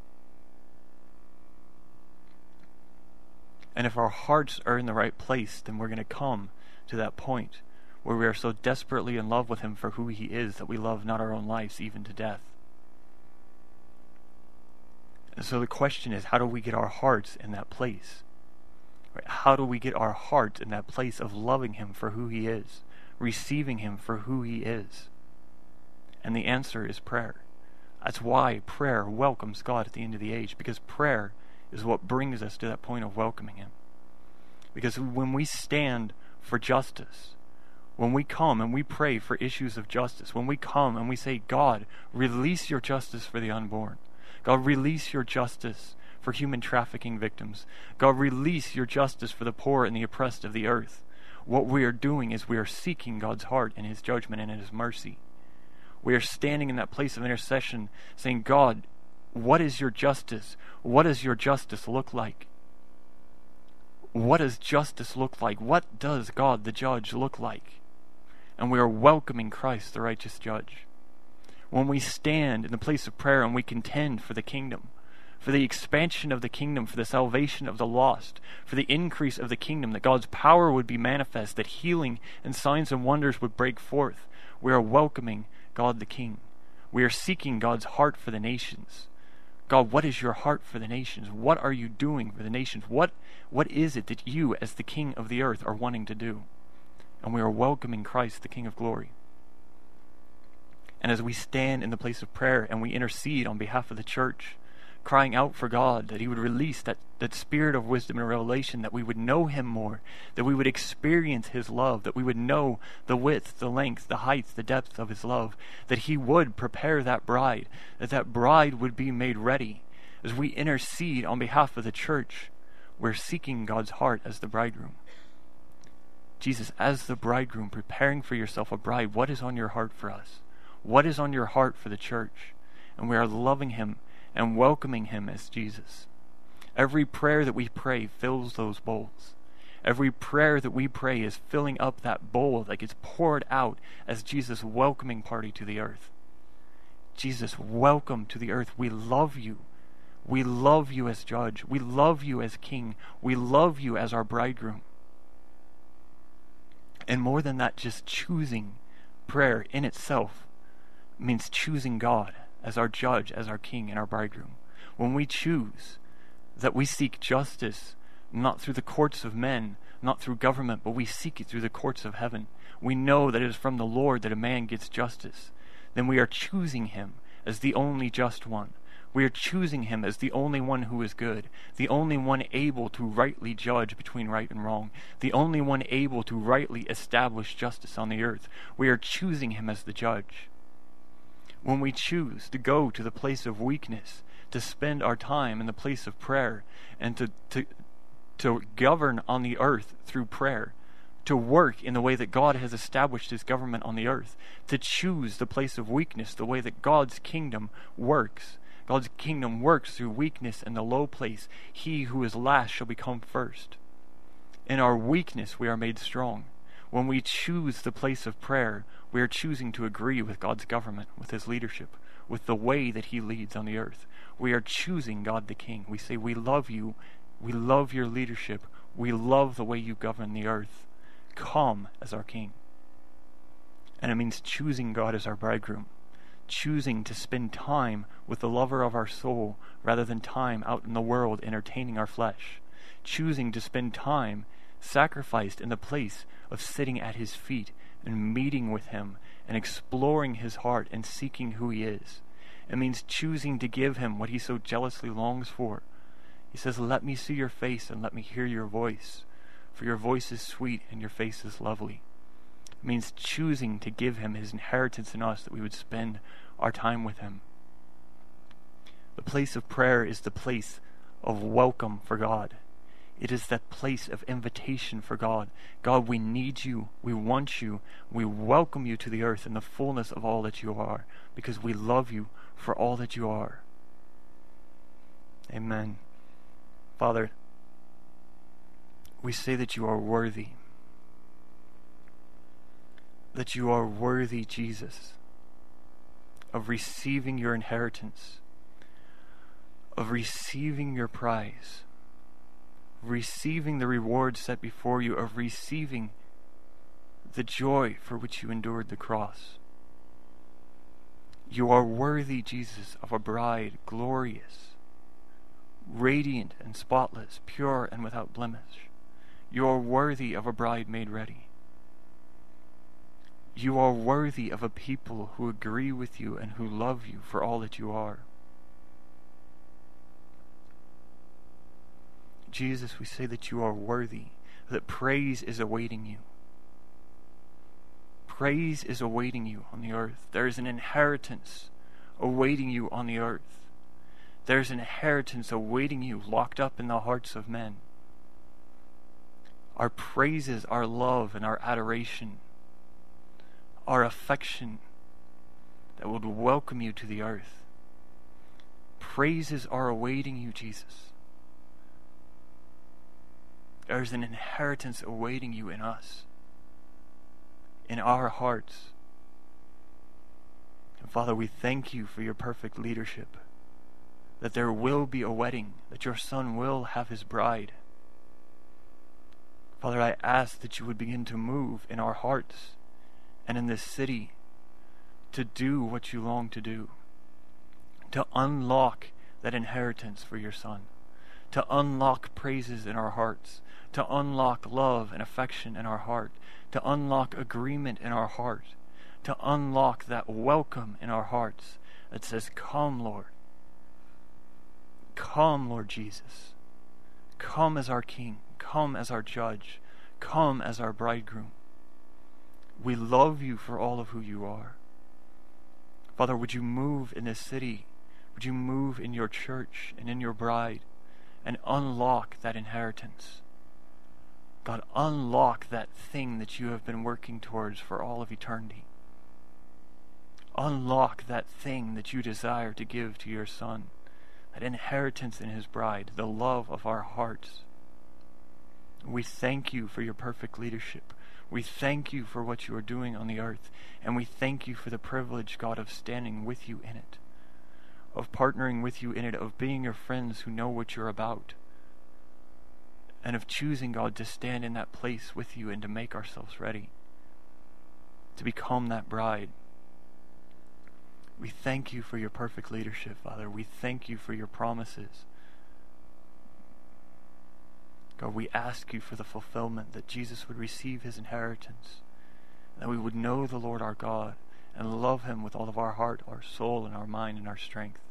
And if our hearts are in the right place, then we're going to come to that point where we are so desperately in love with him for who he is that we love not our own lives even to death. And so the question is, how do we get our hearts in that place? Right? How do we get our hearts in that place of loving him for who he is, receiving him for who he is? And the answer is prayer. That's why prayer welcomes God at the end of the age, because prayer is what brings us to that point of welcoming him. Because when we stand for justice, when we come and we pray for issues of justice, when we come and we say, God, release your justice for the unborn. God, release your justice for human trafficking victims. God, release your justice for the poor and the oppressed of the earth. What we are doing is we are seeking God's heart and his judgment and his mercy. We are standing in that place of intercession saying, God, what is your justice? What does your justice look like? What does justice look like? What does God, the judge, look like? And we are welcoming Christ, the righteous judge. When we stand in the place of prayer and we contend for the kingdom, for the expansion of the kingdom, for the salvation of the lost, for the increase of the kingdom, that God's power would be manifest, that healing and signs and wonders would break forth, we are welcoming God the King. We are seeking God's heart for the nations. God, what is your heart for the nations? What are you doing for the nations? What is it that you, as the King of the earth, are wanting to do? And we are welcoming Christ, the King of glory. And as we stand in the place of prayer and we intercede on behalf of the church, crying out for God, that he would release that spirit of wisdom and revelation, that we would know him more, that we would experience his love, that we would know the width, the length, the height, the depth of his love, that he would prepare that bride, that bride would be made ready. As we intercede on behalf of the church, we're seeking God's heart as the bridegroom. Jesus, as the bridegroom, preparing for yourself a bride, what is on your heart for us? What is on your heart for the church? And we are loving him and welcoming him as Jesus. Every prayer that we pray fills those bowls. Every prayer that we pray is filling up that bowl that gets poured out as Jesus' welcoming party to the earth. Jesus, welcome to the earth. We love you. We love you as judge. We love you as king. We love you as our bridegroom. And more than that, just choosing prayer in itself means choosing God as our judge, as our king, and our bridegroom. When we choose that we seek justice, not through the courts of men, not through government, but we seek it through the courts of heaven, we know that it is from the Lord that a man gets justice, then we are choosing him as the only just one. We are choosing him as the only one who is good, the only one able to rightly judge between right and wrong, the only one able to rightly establish justice on the earth. We are choosing him as the judge. When we choose to go to the place of weakness, to spend our time in the place of prayer, and to govern on the earth through prayer, to work in the way that God has established his government on the earth, to choose the place of weakness, the way that God's kingdom works. God's kingdom works through weakness and the low place. He who is last shall become first. In our weakness we are made strong. When we choose the place of prayer, we are choosing to agree with God's government, with his leadership, with the way that he leads on the earth. We are choosing God the King. We say, we love you. We love your leadership. We love the way you govern the earth. Come as our King. And it means choosing God as our bridegroom. Choosing to spend time with the lover of our soul rather than time out in the world entertaining our flesh. Choosing to spend time sacrificed in the place of sitting at his feet and meeting with him and exploring his heart and seeking who he is. It means choosing to give him what he so jealously longs for. He says, let me see your face and let me hear your voice, for your voice is sweet and your face is lovely. It means choosing to give him his inheritance in us, that we would spend our time with him. The place of prayer is the place of welcome for God. It is that place of invitation for God. God, we need you. We want you. We welcome you to the earth in the fullness of all that you are, because we love you for all that you are. Amen. Father, we say that you are worthy. That you are worthy, Jesus, of receiving your inheritance, of receiving your prize, receiving the reward set before you, of receiving the joy for which you endured the cross. You are worthy, Jesus, of a bride glorious, radiant and spotless, pure and without blemish. You are worthy of a bride made ready. You are worthy of a people who agree with you and who love you for all that you are. Jesus, we say that you are worthy, that praise is awaiting you. Praise is awaiting you on the earth. There is an inheritance awaiting you on the earth. There's an inheritance awaiting you, locked up in the hearts of men. Our praises, our love, and our adoration, our affection that would welcome you to the earth. Praises are awaiting you, Jesus. There's an inheritance awaiting you in us, in our hearts. And Father, we thank you for your perfect leadership, that there will be a wedding, that your Son will have his bride. Father, I ask that you would begin to move in our hearts and in this city to do what you long to do, to unlock that inheritance for your Son, to unlock praises in our hearts, to unlock love and affection in our heart, to unlock agreement in our heart, to unlock that welcome in our hearts that says, "Come, Lord. Come, Lord Jesus. Come as our King. Come as our Judge. Come as our Bridegroom. We love you for all of who you are." Father, would you move in this city? Would you move in your church and in your bride and unlock that inheritance? God, unlock that thing that you have been working towards for all of eternity. Unlock that thing that you desire to give to your Son, that inheritance in his bride, the love of our hearts. We thank you for your perfect leadership. We thank you for what you are doing on the earth, and we thank you for the privilege, God, of standing with you in it, of partnering with you in it, of being your friends who know what you're about, and of choosing, God, to stand in that place with you and to make ourselves ready to become that bride. We thank you for your perfect leadership, Father. We thank you for your promises. God, we ask you for the fulfillment, that Jesus would receive his inheritance, that we would know the Lord our God and love him with all of our heart, our soul, and our mind, and our strength.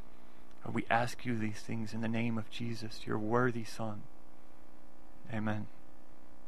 God, we ask you these things in the name of Jesus, your worthy Son. Amen.